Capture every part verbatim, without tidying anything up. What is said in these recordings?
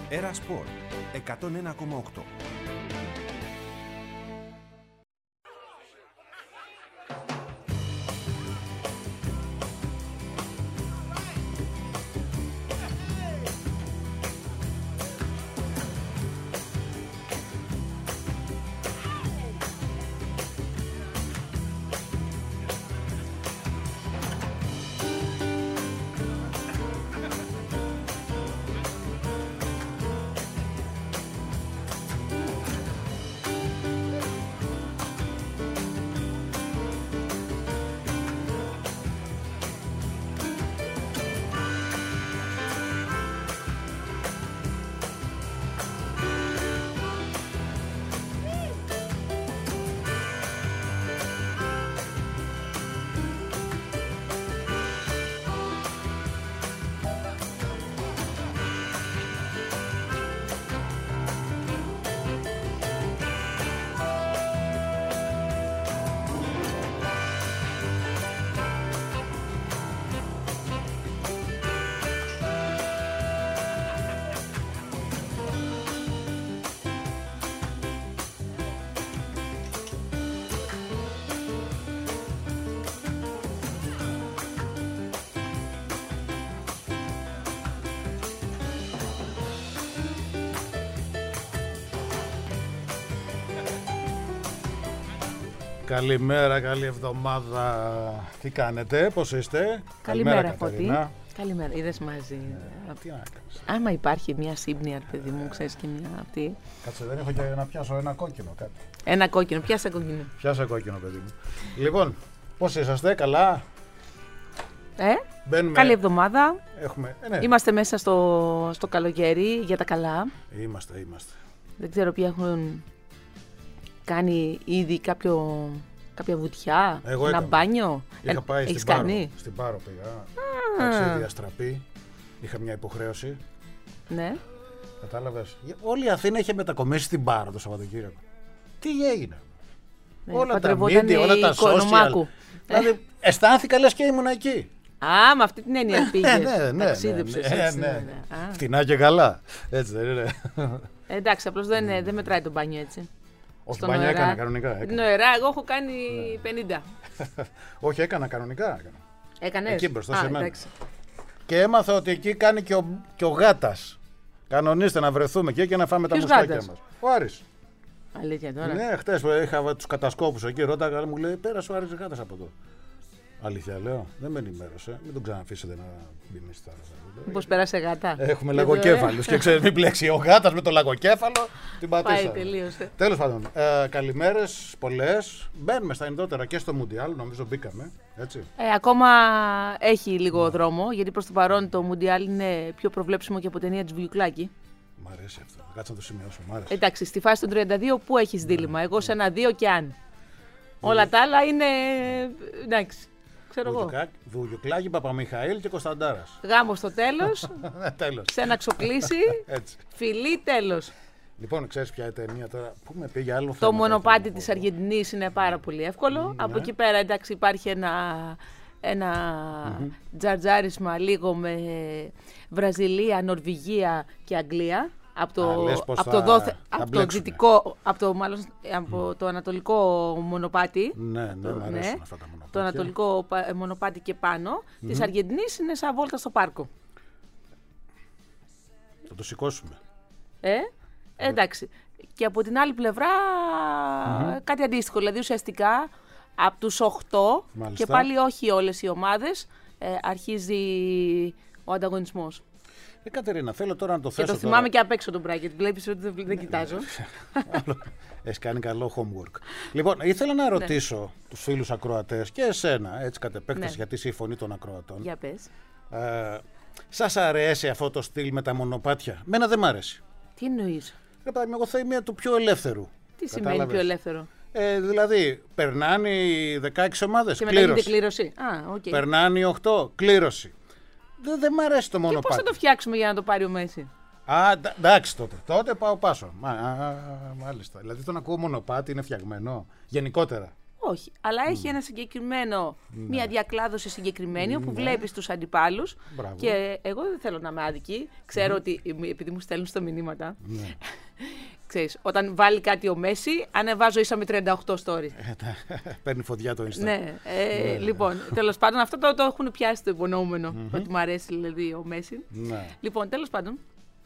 Έρα Σπορ εκατόν ένα κόμμα οκτώ. Καλημέρα, καλή εβδομάδα. Τι κάνετε, πώς είστε? Καλημέρα, Φώτη. Καλημέρα, είδες μαζί. Ε, τι να κάνεις. Άμα υπάρχει μια σύμπνοια, παιδί μου, ξέρεις και μια αυτή. Κάτσε, δεν έχω και να πιάσω ένα κόκκινο κάτι. Ένα κόκκινο, πιάσα κόκκινο. Πιάσα κόκκινο, παιδί μου. Λοιπόν, πώς είσαστε, καλά? Ε, Μπαίνουμε... καλή εβδομάδα. Έχουμε... Ε, ναι. Είμαστε μέσα στο, στο καλοκαίρι για τα καλά. Είμαστε, είμαστε. Δεν ξέρω ποιοι έχουν κάνει ήδη κάποιο, κάποια βουτιά, Εγώ ένα έκανα. μπάνιο. Είχα ε, πάει έχεις στην κάνει? Πάρο. Στην Πάρο πήγα. Ταξίδι αστραπή. Είχα μια υποχρέωση. Ναι. Κατάλαβες. Όλη η Αθήνα είχε μετακομίσει στην Πάρο το Σαββατοκύριακο. Τι έγινε? Ναι, όλα τα media, όλα τα social. Δηλαδή αισθάνθηκα λες και ήμουν εκεί. Α, με αυτή την έννοια πήγες. Ναι, ναι, ναι. Ταξίδεψες, ναι, έτσι, ναι, ναι. ναι, ναι. Φτηνά και καλά. Έτσι δεν είναι? Ε, εντάξει, απλώς δεν, δεν μετράει το μπάνιο έτσι. Όχι, το μπάνιο έκανα κανονικά. Έκανα. Νοερά, εγώ έχω κάνει ναι. πενήντα. Όχι, έκανα κανονικά. Έκανα. Έκανες? Εκεί μπροστά σε μένα. Εντάξει. Και έμαθα ότι εκεί κάνει και ο, και ο γάτας. Κανονίστε να βρεθούμε εκεί και να φάμε Ποιος τα μουστάκια γάτας? μας. Ο Άρης. Αλήθεια τώρα? Ναι, χτες που είχα τους κατασκόπους εκεί, ρώταγα, μου λέει πέρασε ο Άρης γάτας από εδώ. Αλήθεια λέω, δεν με ενημέρωσε. Μην τον ξαναφήσετε να μπει μέσα στη θάλασσα. Πώς πέρασε γάτα? Έχουμε λαγοκέφαλους και ξέρεις, μην πλέξει ο γάτας με το λαγοκέφαλο. Την πατήσα. Πάει, τελείωσε. Τέλος πάντων, ε, καλημέρες πολλές. Μπαίνουμε στα ενδότερα και στο Μουντιάλ, νομίζω μπήκαμε. Έτσι. Ε, ακόμα έχει λίγο δρόμο, γιατί προς το παρόν το Μουντιάλ είναι πιο προβλέψιμο και από ταινία της Βουγιουκλάκη. Μ' αρέσει αυτό. Κάτσε να το σημειώσω. Μ' αρέσει. Εντάξει, στη φάση των τριάντα δύο που έχεις δίλημμα. Εγώ σε ένα δύο και αν. Όλα τα άλλα είναι. Εντάξει. Ξέρω εγώ. Βουγιουκλάκη, Παπαμιχαήλ και Κωνσταντάρας. Γάμο στο τέλος. τέλος. Σε ένα ξοκλήσι. Φιλί, τέλος. Λοιπόν, ξέρεις ποια η ταινία τώρα. Πού με πήγε άλλο θέμα. Το μονοπάτι της Αργεντινής είναι πάρα πολύ εύκολο. Mm, Από ναι. εκεί πέρα, εντάξει, υπάρχει ένα, ένα mm-hmm. τζαρτζάρισμα λίγο με Βραζιλία, Νορβηγία και Αγγλία. Από το, Α, από το, δόθε, από το δυτικό, από το, μάλλον, από mm. το ανατολικό μονοπάτι. Ναι, ναι, το, μου αρέσουν ναι, αυτά τα μονοπάτια. Το ανατολικό μονοπάτι και πάνω mm-hmm. της Αργεντινής είναι σαν βόλτα στο πάρκο. Θα το σηκώσουμε. Ε, ε, εντάξει. Και από την άλλη πλευρά mm-hmm. κάτι αντίστοιχο. Δηλαδή ουσιαστικά από τους οκτώ και πάλι όχι όλες οι ομάδες ε, αρχίζει ο ανταγωνισμός. Ε, Κατερίνα, θέλω τώρα να το θέσω. Και το θυμάμαι τώρα. Και απ' έξω τον bracket. Βλέπεις ότι δεν, δεν κοιτάζω. Έχει κάνει καλό homework. Λοιπόν, ήθελα να ρωτήσω ναι. τους φίλους ακροατές και εσένα, έτσι κατ' επέκταση, ναι. γιατί είσαι η φωνή των ακροατών. Για πες. Ε, σας αρέσει αυτό το στυλ με τα μονοπάτια? Μένα δεν μ' αρέσει. Τι εννοείς? Εγώ θα είμαι του πιο ελεύθερου. Τι σημαίνει πιο ελεύθερο? Ε, δηλαδή, περνάνε οι δεκαέξι ομάδες, και κλήρωση. Και μετά κλήρωση. Α, okay. Περνάνε οι οκτώ, κλήρωση. Δεν δε μ' αρέσει το μονοπάτι. Και πώς θα το φτιάξουμε για να το πάρει ο Μέση? Α, εντάξει τότε. Τότε πάω πάσο. Μα, α, α, μάλιστα. Δηλαδή τον ακούω μονοπάτι, είναι φτιαγμένο. Γενικότερα. Όχι, αλλά έχει mm. ένα συγκεκριμένο, ναι. μια διακλάδωση συγκεκριμένη, όπου ναι. βλέπεις τους αντιπάλους. Μπράβο. Και εγώ δεν θέλω να είμαι άδικη. Ξέρω mm. ότι, επειδή μου στέλνουν στα μηνύματα, ναι. ξέρεις, όταν βάλει κάτι ο Μέση, ανεβάζω ίσα με τριάντα οκτώ story. Παίρνει φωτιά το Insta. Ναι, ε, ναι. Λοιπόν, τέλος πάντων, αυτό το, το έχουν πιάσει το υπονοούμενο, mm-hmm. ότι μου αρέσει δηλαδή ο Μέση. Ναι. Λοιπόν, τέλος πάντων,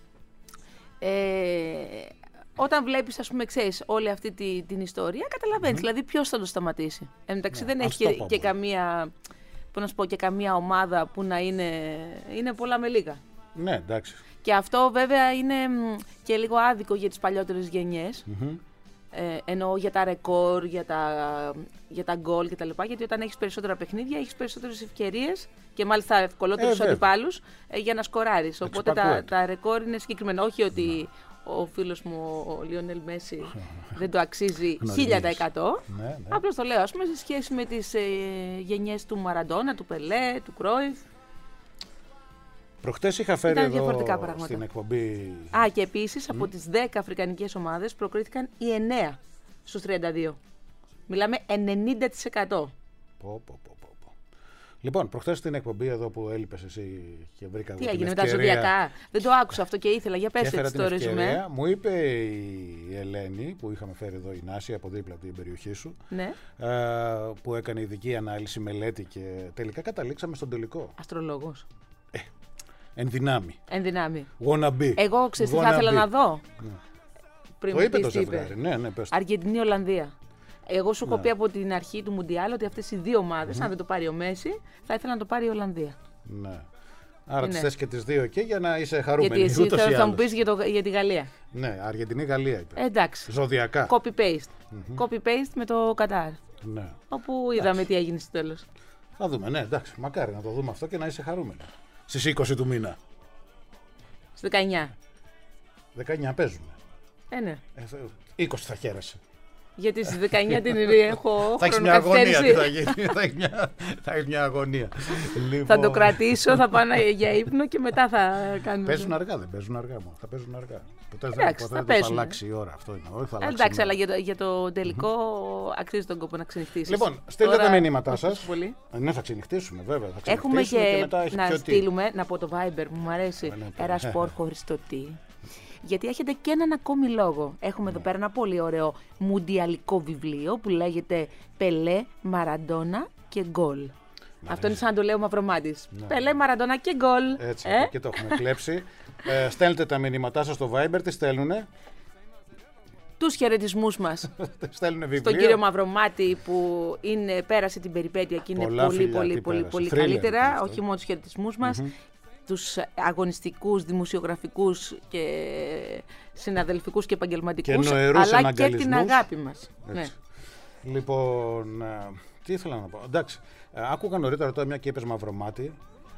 ε, όταν βλέπεις, ας πούμε, ξέρεις, όλη αυτή τη, την ιστορία, καταλαβαίνεις, mm-hmm. δηλαδή ποιος θα το σταματήσει. Εν μεταξύ ναι, δεν έχει και, και καμία, πώς να σου πω, και καμία ομάδα που να είναι, είναι πολλά με λίγα. Ναι, εντάξει. Και αυτό βέβαια είναι και λίγο άδικο για τις παλιότερες γενιές. Mm-hmm. Ε, εννοώ για τα ρεκόρ, για τα, για τα γκολ κτλ. Γιατί όταν έχεις περισσότερα παιχνίδια, έχεις περισσότερες ευκαιρίες και μάλιστα ευκολότερους ε, αντιπάλους ε, για να σκοράρεις. Οπότε τα, τα ρεκόρ είναι συγκεκριμένα. Όχι ότι ναι. ο φίλος μου ο Λιονέλ Μέση δεν το αξίζει χίλια τοις εκατό. Ναι, ναι. Απλώς το λέω, ας πούμε, σε σχέση με τις ε, γενιές του Μαραντόνα, του Πελέ, του Κρόιφ. Προχτές είχα φέρει εδώ στην εκπομπή... Α, και επίσης mm. από τις δέκα αφρικανικές ομάδες προκρίθηκαν οι εννέα στους τριάντα δύο. Μιλάμε ενενήντα τοις εκατό. Πω, πω, πω, πω. Λοιπόν, προχτές στην εκπομπή εδώ που έλειπες εσύ και βρήκα... Τι έγινε με τα ζωδιακά. Δεν το άκουσα αυτό και ήθελα. Για πες έτσι το ρεζουμέ. Μου είπε η Ελένη, που είχαμε φέρει εδώ, η Νάση, από δίπλα από την περιοχή σου, ναι. που έκανε ειδική ανάλυση, μελέτη και τελικά καταλήξαμε στον τελικό. Αστρολόγος. Ε, Εν δυνάμει. Εν δυνάμει. Wanna be. Εγώ ξέρεις τι θα ήθελα να δω. Ναι. Πριν το είπε το ζευγάρι. Ναι, ναι, Αργεντινή-Ολλανδία. Εγώ σου έχω ναι. πει από την αρχή του Μουντιάλ ότι αυτές οι δύο ομάδες, mm-hmm. αν δεν το πάρει ο Μέση, θα ήθελα να το πάρει η Ολλανδία. Ναι. Άρα τις θες και τις δύο εκεί για να είσαι χαρούμενη. Γιατί εσύ θα, θα μου πεις για, το, για τη Γαλλία. Ναι, Αργεντινή-Γαλλία είπε. Ε, εντάξει. Ζωδιακά. Copy-paste. Mm-hmm. Copy-paste με το Κατάρ. Ναι. Όπου είδαμε εντάξει. τι έγινε στο τέλος. Θα δούμε, ναι, εντάξει. Μακάρι να το δούμε αυτό και να είσαι χαρούμενη. Στις είκοσι του μήνα. Στις δεκαεννιά. δεκαεννιά παίζουμε. Ε, ναι. Ε, είκοσι θα χαίρεσαι. Γιατί στις δεκαεννιά την έχω θα έχεις μια αγωνία. Τι θα γίνει. θα έχει μια, μια αγωνία. Λοιπόν... Θα το κρατήσω, θα πάω για ύπνο και μετά θα κάνουμε. Παίζουν αργά, δεν παίζουν αργά μου. Θα παίζουν αργά. Ποτέ εντάξει, δεν θα, θα αλλάξει η ώρα. Αυτό είναι. Όχι, θα αλλάξει. Εντάξει, αλλά για το, για το τελικό mm-hmm. αξίζει τον κόπο να ξενυχτήσεις. Λοιπόν, στείλτε Τώρα... τα μηνύματά σας. Ναι, θα ξενυχτήσουμε βέβαια. Θα Έχουμε και, και μετά να στείλουμε, να πω το Viber, μου αρέσει. Ένα σπορ χωρίς το τι. Γιατί έχετε και έναν ακόμη λόγο. Έχουμε ναι. εδώ πέρα ένα πολύ ωραίο μουντιαλικό βιβλίο που λέγεται Πελέ, Μαραντόνα και Γκολ. Ναι, αυτό είναι σαν να το λέω Μαυρομάτης. Ναι. Πελέ, Μαραντόνα και Γκολ. Έτσι, ε? και το έχουμε κλέψει. ε, στέλνετε τα μηνύματά σας στο Viber, τι στέλνουνε. Τους χαιρετισμούς μας στον κύριο Μαυρομάτη που είναι, πέρασε την περιπέτεια και είναι Πολλά πολύ φιλιά, πολύ πολύ, πολύ καλύτερα. Όχι μόνο τους χαιρετισμούς μας. Mm-hmm. Τους αγωνιστικούς, δημοσιογραφικούς και συναδελφικούς και επαγγελματικούς, αλλά και την αγάπη μας. Ναι. Λοιπόν, τι ήθελα να πω. Εντάξει, άκουγα νωρίτερα τώρα μια και είπες Μαυρομάτη,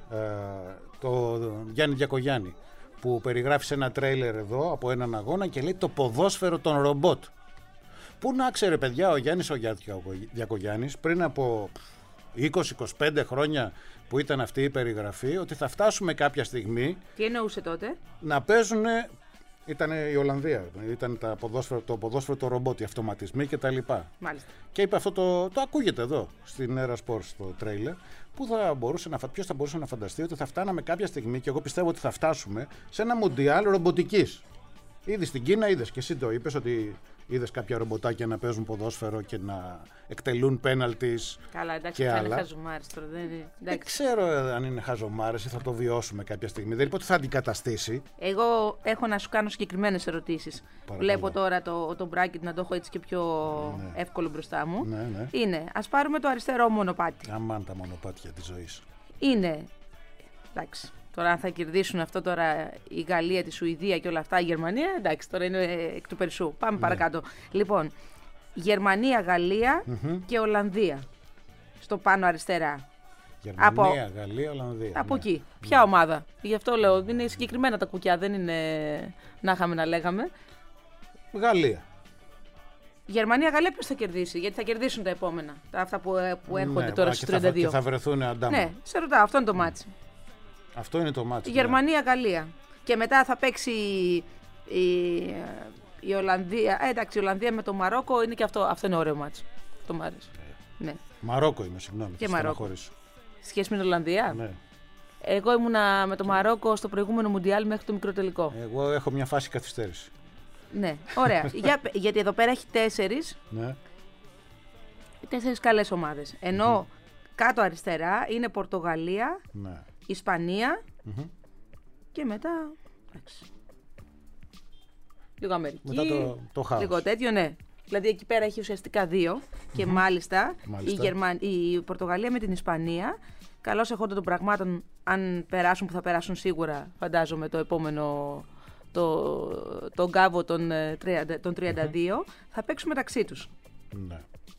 το Γιάννη Διακογιάννη, που περιγράφει σε ένα τρέιλερ εδώ από έναν αγώνα και λέει το ποδόσφαιρο των ρομπότ. Πού να ξέρε παιδιά ο Γιάννης ο Διακογιάννης πριν από είκοσι με είκοσι πέντε χρόνια που ήταν αυτή η περιγραφή, ότι θα φτάσουμε κάποια στιγμή. Τι εννοούσε τότε? Να παίζουν. Ήταν η Ολλανδία. Ήταν τα ποδόσφαιρο, το ποδόσφαιρο, το ρομπότ, οι αυτοματισμοί κτλ. Μάλιστα. Και είπε αυτό το. Το ακούγεται εδώ στην Era Sports στο τρέιλερ. Που θα μπορούσε να, ποιος θα μπορούσε να φανταστεί ότι θα φτάναμε κάποια στιγμή, και εγώ πιστεύω ότι θα φτάσουμε σε ένα μουντιάλ ρομποτικής. Ήδη στην Κίνα είδες και εσύ το είπες ότι είδες κάποια ρομποτάκια να παίζουν ποδόσφαιρο και να εκτελούν πέναλτις. Καλά, εντάξει, θα είναι χαζομάρες τώρα. Δεν, είναι, δεν ξέρω αν είναι χαζομάρες ή θα το βιώσουμε κάποια στιγμή. Δεν είπα ότι θα αντικαταστήσει. Εγώ έχω να σου κάνω συγκεκριμένες ερωτήσεις. Βλέπω τώρα το, το bracket να το έχω έτσι και πιο ναι. εύκολο μπροστά μου. Ναι, ναι. Είναι, ας πάρουμε το αριστερό μονοπάτι. Αμάν τα μονοπάτια της ζωής. Είναι, εντάξει. Τώρα αν θα κερδίσουν αυτό τώρα η Γαλλία, τη Σουηδία και όλα αυτά, η Γερμανία, εντάξει, τώρα είναι εκ του περισσού. Πάμε ναι. παρακάτω. Λοιπόν, Γερμανία, Γαλλία mm-hmm. και Ολλανδία. Στο πάνω αριστερά. Γερμανία, από... Γαλλία, Ολλανδία. Από ναι. εκεί. Ποια ναι. ομάδα. Γι' αυτό λέω, είναι συγκεκριμένα τα κουκιά, δεν είναι να είχαμε να λέγαμε. Γαλλία. Γερμανία, Γαλλία ποιος θα κερδίσει, γιατί θα κερδίσουν τα επόμενα. Τα αυτά που, που έρχονται ναι, τώρα στους τριάντα δύο. Και θα βρεθούν αντάμα. Ναι, σε ρωτάω, αυτό είναι το μάτσι. Αυτό είναι το μάτσι. Η Γερμανία, Γαλλία. Και μετά θα παίξει η, η Ολλανδία. Ε, εντάξει, η Ολλανδία με το Μαρόκο είναι και αυτό. Αυτό είναι ωραίο μάτσι. Το μ' άρεσε. Ναι. Μαρόκο είμαι, συγγνώμη. Και Μαρόκο. Σχέση με την Ολλανδία. Ναι. Εγώ ήμουνα με το Μαρόκο στο προηγούμενο Μουντιάλ μέχρι το μικρό τελικό. Εγώ έχω μια φάση καθυστέρηση. Ναι, ωραία. Για, γιατί εδώ πέρα έχει τέσσερις. Ναι. Τέσσερις καλές ομάδες. Ενώ mm-hmm. κάτω αριστερά είναι Πορτογαλία, ναι. Ισπανία mm-hmm. και μετά. Εντάξει. Λίγο Αμερική. Μετά το, το χάος. Λίγο τέτοιο, ναι. Δηλαδή εκεί πέρα έχει ουσιαστικά δύο. Mm-hmm. Και μάλιστα, μάλιστα. Η, Γερμα... η Πορτογαλία με την Ισπανία, καλώς εχόντων των πραγμάτων, αν περάσουν που θα περάσουν σίγουρα, φαντάζομαι το επόμενο. Το, το γκάβο των, των τριάντα δύο mm-hmm. θα παίξουν μεταξύ τους. Ναι.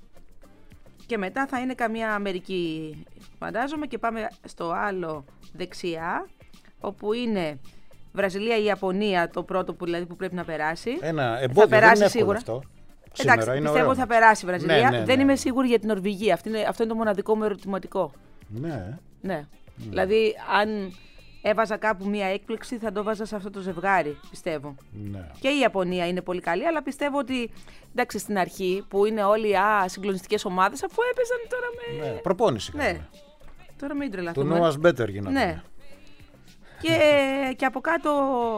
Και μετά θα είναι καμία Αμερική, φαντάζομαι, και πάμε στο άλλο δεξιά, όπου είναι Βραζιλία ή Ιαπωνία, το πρώτο που, δηλαδή, που πρέπει να περάσει. Ένα εμπόδιο, θα περάσει δεν είναι σίγουρα. Αυτό. Εντάξει, είναι πιστεύω ωραίο. ότι θα περάσει η Βραζιλία. Ναι, ναι, ναι. Δεν είμαι σίγουρη για την Νορβηγία. Αυτό είναι, αυτό είναι το μοναδικό μου ερωτηματικό. Ναι. Ναι. Mm. Δηλαδή, αν έβαζα κάπου μία έκπληξη, θα το βάζα σε αυτό το ζευγάρι, πιστεύω. Ναι. Και η Ιαπωνία είναι πολύ καλή, αλλά πιστεύω ότι, εντάξει, στην αρχή που είναι όλοι συγκλονιστικές ομάδες, αφού έπαιζαν τώρα με. Ναι, προπόνηση. Ναι. Κάνουμε. Τώρα μην τρελαθούμε. Το Noah's better γινόταν. Ναι. και, και από κάτω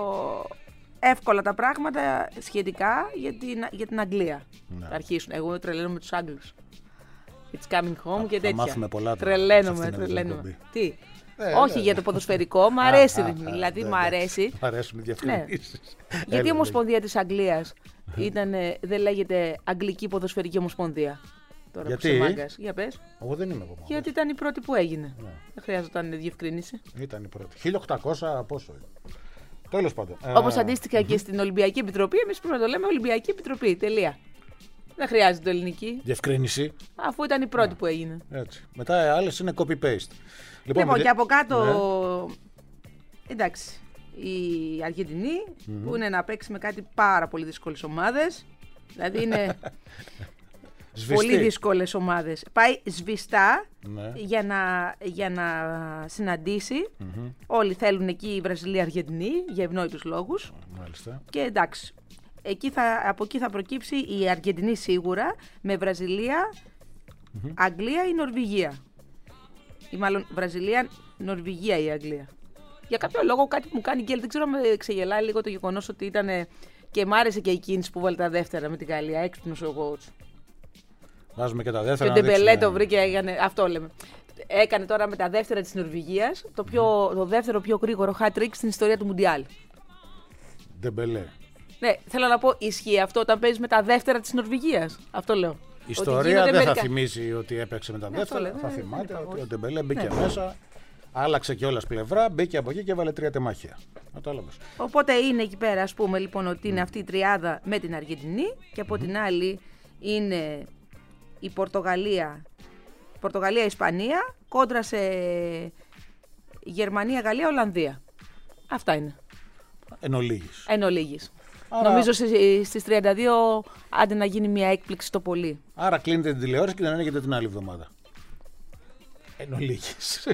εύκολα τα πράγματα σχετικά για την, για την Αγγλία. Ναι. Θα αρχίσουν. Εγώ τρελαίνομαι με τους Άγγλους. It's coming home Α, και τέτοια. Θα μάθουμε πολλά. Τρελαίνομαι, τρελαίνομαι. Τι. Ε, Όχι ναι. για το ποδοσφαιρικό, μ' αρέσει. Α, α, δηλαδή α, μ' αρέσει. Μ' αρέσουν οι διαφημίσεις. Ναι. Γιατί η Ομοσπονδία της Αγγλίας ήτανε, δεν λέγεται Αγγλική Ποδοσφαιρική Ομοσπονδία. Τώρα Γιατί? Που είσαι μάγκας. Για πες. Εγώ δεν είμαι από μάγκας. Γιατί ήταν η πρώτη που έγινε. Ναι. Δεν χρειάζονταν διευκρίνηση. Ήταν η πρώτη. χίλια οκτακόσια πόσο. Τέλος πάντων. Όπως αντίστοιχα και στην Ολυμπιακή Επιτροπή, εμείς πρέπει να το λέμε Ολυμπιακή Επιτροπή. Τελεία. Δεν χρειάζεται ελληνική. Διευκρίνηση. Αφού ήταν η πρώτη yeah. που έγινε. Έτσι. Μετά οι άλλες είναι copy-paste. Λοιπόν, λοιπόν και από κάτω. Ναι. Εντάξει. Η Αργεντινή mm-hmm. που είναι να παίξει με κάτι πάρα πολύ δύσκολες ομάδες. Δηλαδή είναι. Πολύ δύσκολες ομάδες. Πάει σβηστά ναι. για, να, για να συναντήσει. Mm-hmm. Όλοι θέλουν εκεί η Βραζιλία-Αργεντινή για ευνόητους λόγους. Μάλιστα. Και εντάξει. Εκεί θα, από εκεί θα προκύψει η Αργεντινή σίγουρα με Βραζιλία, mm-hmm. Αγγλία ή Νορβηγία. Ή μάλλον Βραζιλία, Νορβηγία ή Αγγλία. Για κάποιο λόγο κάτι που μου κάνει γκέλ. Δεν ξέρω αν με ξεγελάει λίγο το γεγονός ότι ήταν. Και μ' άρεσε και η κίνηση που βάλε τα δεύτερα με την Γαλλία. Έξυπνος ο coach. Βάζουμε και τα δεύτερα. Και ο Ντεμπελέ το βρήκε, έκανε, αυτό λέμε. Έκανε τώρα με τα δεύτερα της Νορβηγίας το, πιο, το δεύτερο πιο γρήγορο hat-trick στην ιστορία του Μουντιάλ. Ντεμπελέ. Ναι, θέλω να πω, ισχύει αυτό όταν παίζεις με τα δεύτερα της Νορβηγίας. Αυτό λέω. Η ιστορία δεν μερικά... θα θυμίζει ότι έπαιξε με τα ναι, δεύτερα. Λέμε, θα ναι, θυμάται ναι, ότι ο Ντεμπελέ μπήκε ναι. μέσα, άλλαξε κιόλας πλευρά, μπήκε από εκεί και έβαλε τρία τεμάχια. Οπότε είναι εκεί πέρα, ας πούμε, λοιπόν, ότι είναι αυτή η τριάδα με την Αργεντινή και από mm-hmm. την άλλη είναι η Πορτογαλία, Πορτογαλία-Ισπανία κόντρα σε Γερμανία-Γαλλία-Ολλανδία. Αυτά είναι. Εν ολίγης. Εν ολίγης. Άρα... Νομίζω στις τριάντα δύο άντε να γίνει μια έκπληξη το πολύ. Άρα κλείνετε την τηλεόραση και δεν ανοίγετε την άλλη εβδομάδα. Εν ολίγης.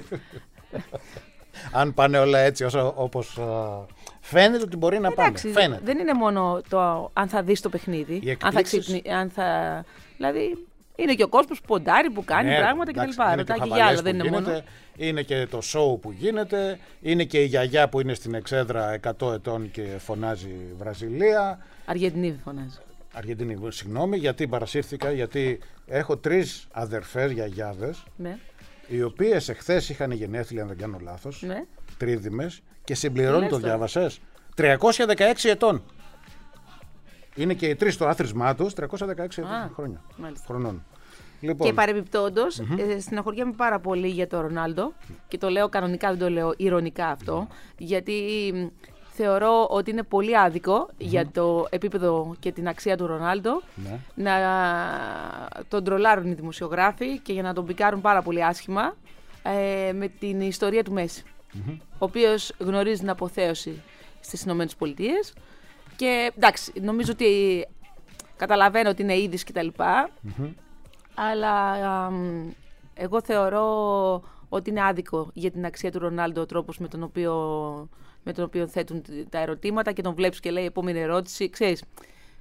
Αν πάνε όλα έτσι όσο, όπως uh, φαίνεται ότι μπορεί να Εντάξει, πάνε. Φαίνεται. Δεν είναι μόνο το αν θα δεις το παιχνίδι, αν θα, ξυπνι, αν θα... Δηλαδή είναι και ο κόσμος που ποντάρει, που κάνει ναι, πράγματα κτλ. Ρωτάει και για άλλο, δεν είναι γίνεται, μόνο. Είναι και το show που γίνεται, είναι και η γιαγιά που είναι στην εξέδρα εκατό ετών και φωνάζει Βραζιλία. Αργεντινή φωνάζει. Αργεντινή, συγγνώμη, γιατί παρασύρθηκα, γιατί έχω τρεις αδερφές γιαγιάδες, ναι. οι οποίες εχθές είχαν γενέθλια, αν δεν κάνω λάθος, ναι. τρίδημες, και συμπληρώνει, το διάβασες, τριακόσια δεκαέξι ετών. Είναι και οι τρεις στο άθροισμά τους, τριακόσια δεκαέξι Α, χρόνια. Μάλιστα. Χρονών. Λοιπόν. Και παρεμπιπτόντως, mm-hmm. ε, στεναχωριέμαι πάρα πολύ για τον Ρονάλντο και το λέω κανονικά, δεν το λέω ηρωνικά αυτό, mm. γιατί θεωρώ ότι είναι πολύ άδικο mm-hmm. για το επίπεδο και την αξία του Ρονάλντο mm-hmm. να τον τρολάρουν οι δημοσιογράφοι και για να τον πικάρουν πάρα πολύ άσχημα ε, με την ιστορία του Μέση, mm-hmm. ο οποίος γνωρίζει την αποθέωση στις Ηνωμένες Πολιτείες. Και εντάξει, νομίζω ότι καταλαβαίνω ότι είναι είδης και τα λοιπά, mm-hmm. αλλά α, εγώ θεωρώ ότι είναι άδικο για την αξία του Ρονάλντο ο τρόπος με τον οποίο, με τον οποίο θέτουν τα ερωτήματα και τον βλέπεις και λέει επόμενη ερώτηση. Ξέρεις,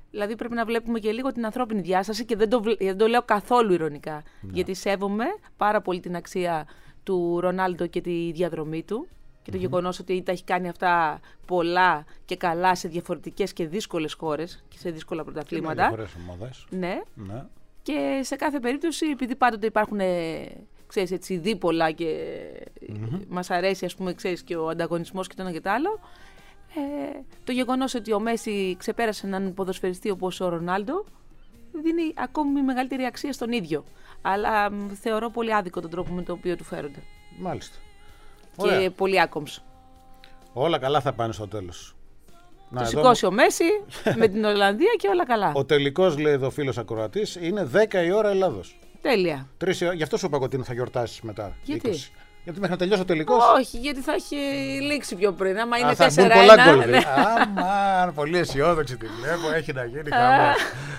Δηλαδή πρέπει να βλέπουμε και λίγο την ανθρώπινη διάσταση και δεν το, δεν το λέω καθόλου ειρωνικά. Ναι. Γιατί σέβομαι πάρα πολύ την αξία του Ρονάλντο και τη διαδρομή του και το mm-hmm. γεγονός ότι τα έχει κάνει αυτά πολλά και καλά σε διαφορετικές και δύσκολες χώρες και σε δύσκολα πρωταθλήματα. Και με διαφορές ομάδες. Ναι. ναι. Και σε κάθε περίπτωση, επειδή πάντοτε υπάρχουν, ξέρεις, έτσι, δίπολα και mm-hmm. μας αρέσει, ας πούμε, ξέρεις, και ο ανταγωνισμός και το ένα και το άλλο, ε, το γεγονός ότι ο Μέση ξεπέρασε έναν ποδοσφαιριστή όπως ο Ρονάλντο δίνει ακόμη μεγαλύτερη αξία στον ίδιο. Αλλά μ, θεωρώ πολύ άδικο τον τρόπο με τον οποίο του φέρονται. Μάλιστα. Και Ωραία. πολύ άκομψο. Όλα καλά θα πάνε στο τέλος. Να, το σηκώσει ο Μέση με την Ολλανδία και όλα καλά. Ο τελικός, λέει εδώ ο φίλος ακροατής, είναι δέκα η ώρα Ελλάδος. Τέλεια. Τρεις, γι' αυτό σου είπα ότι θα γιορτάσεις μετά. Γιατί? είκοσι. Γιατί μέχρι να τελειώσει ο τελικός. Όχι, γιατί θα έχει λήξει πιο πριν. Άμα είναι Α, θα τέσσερα μπουν πολλά ένα. γκολ. Ναι. Αμάν, πολύ αισιόδοξη τη βλέπω. Έχει να γίνει χαμός.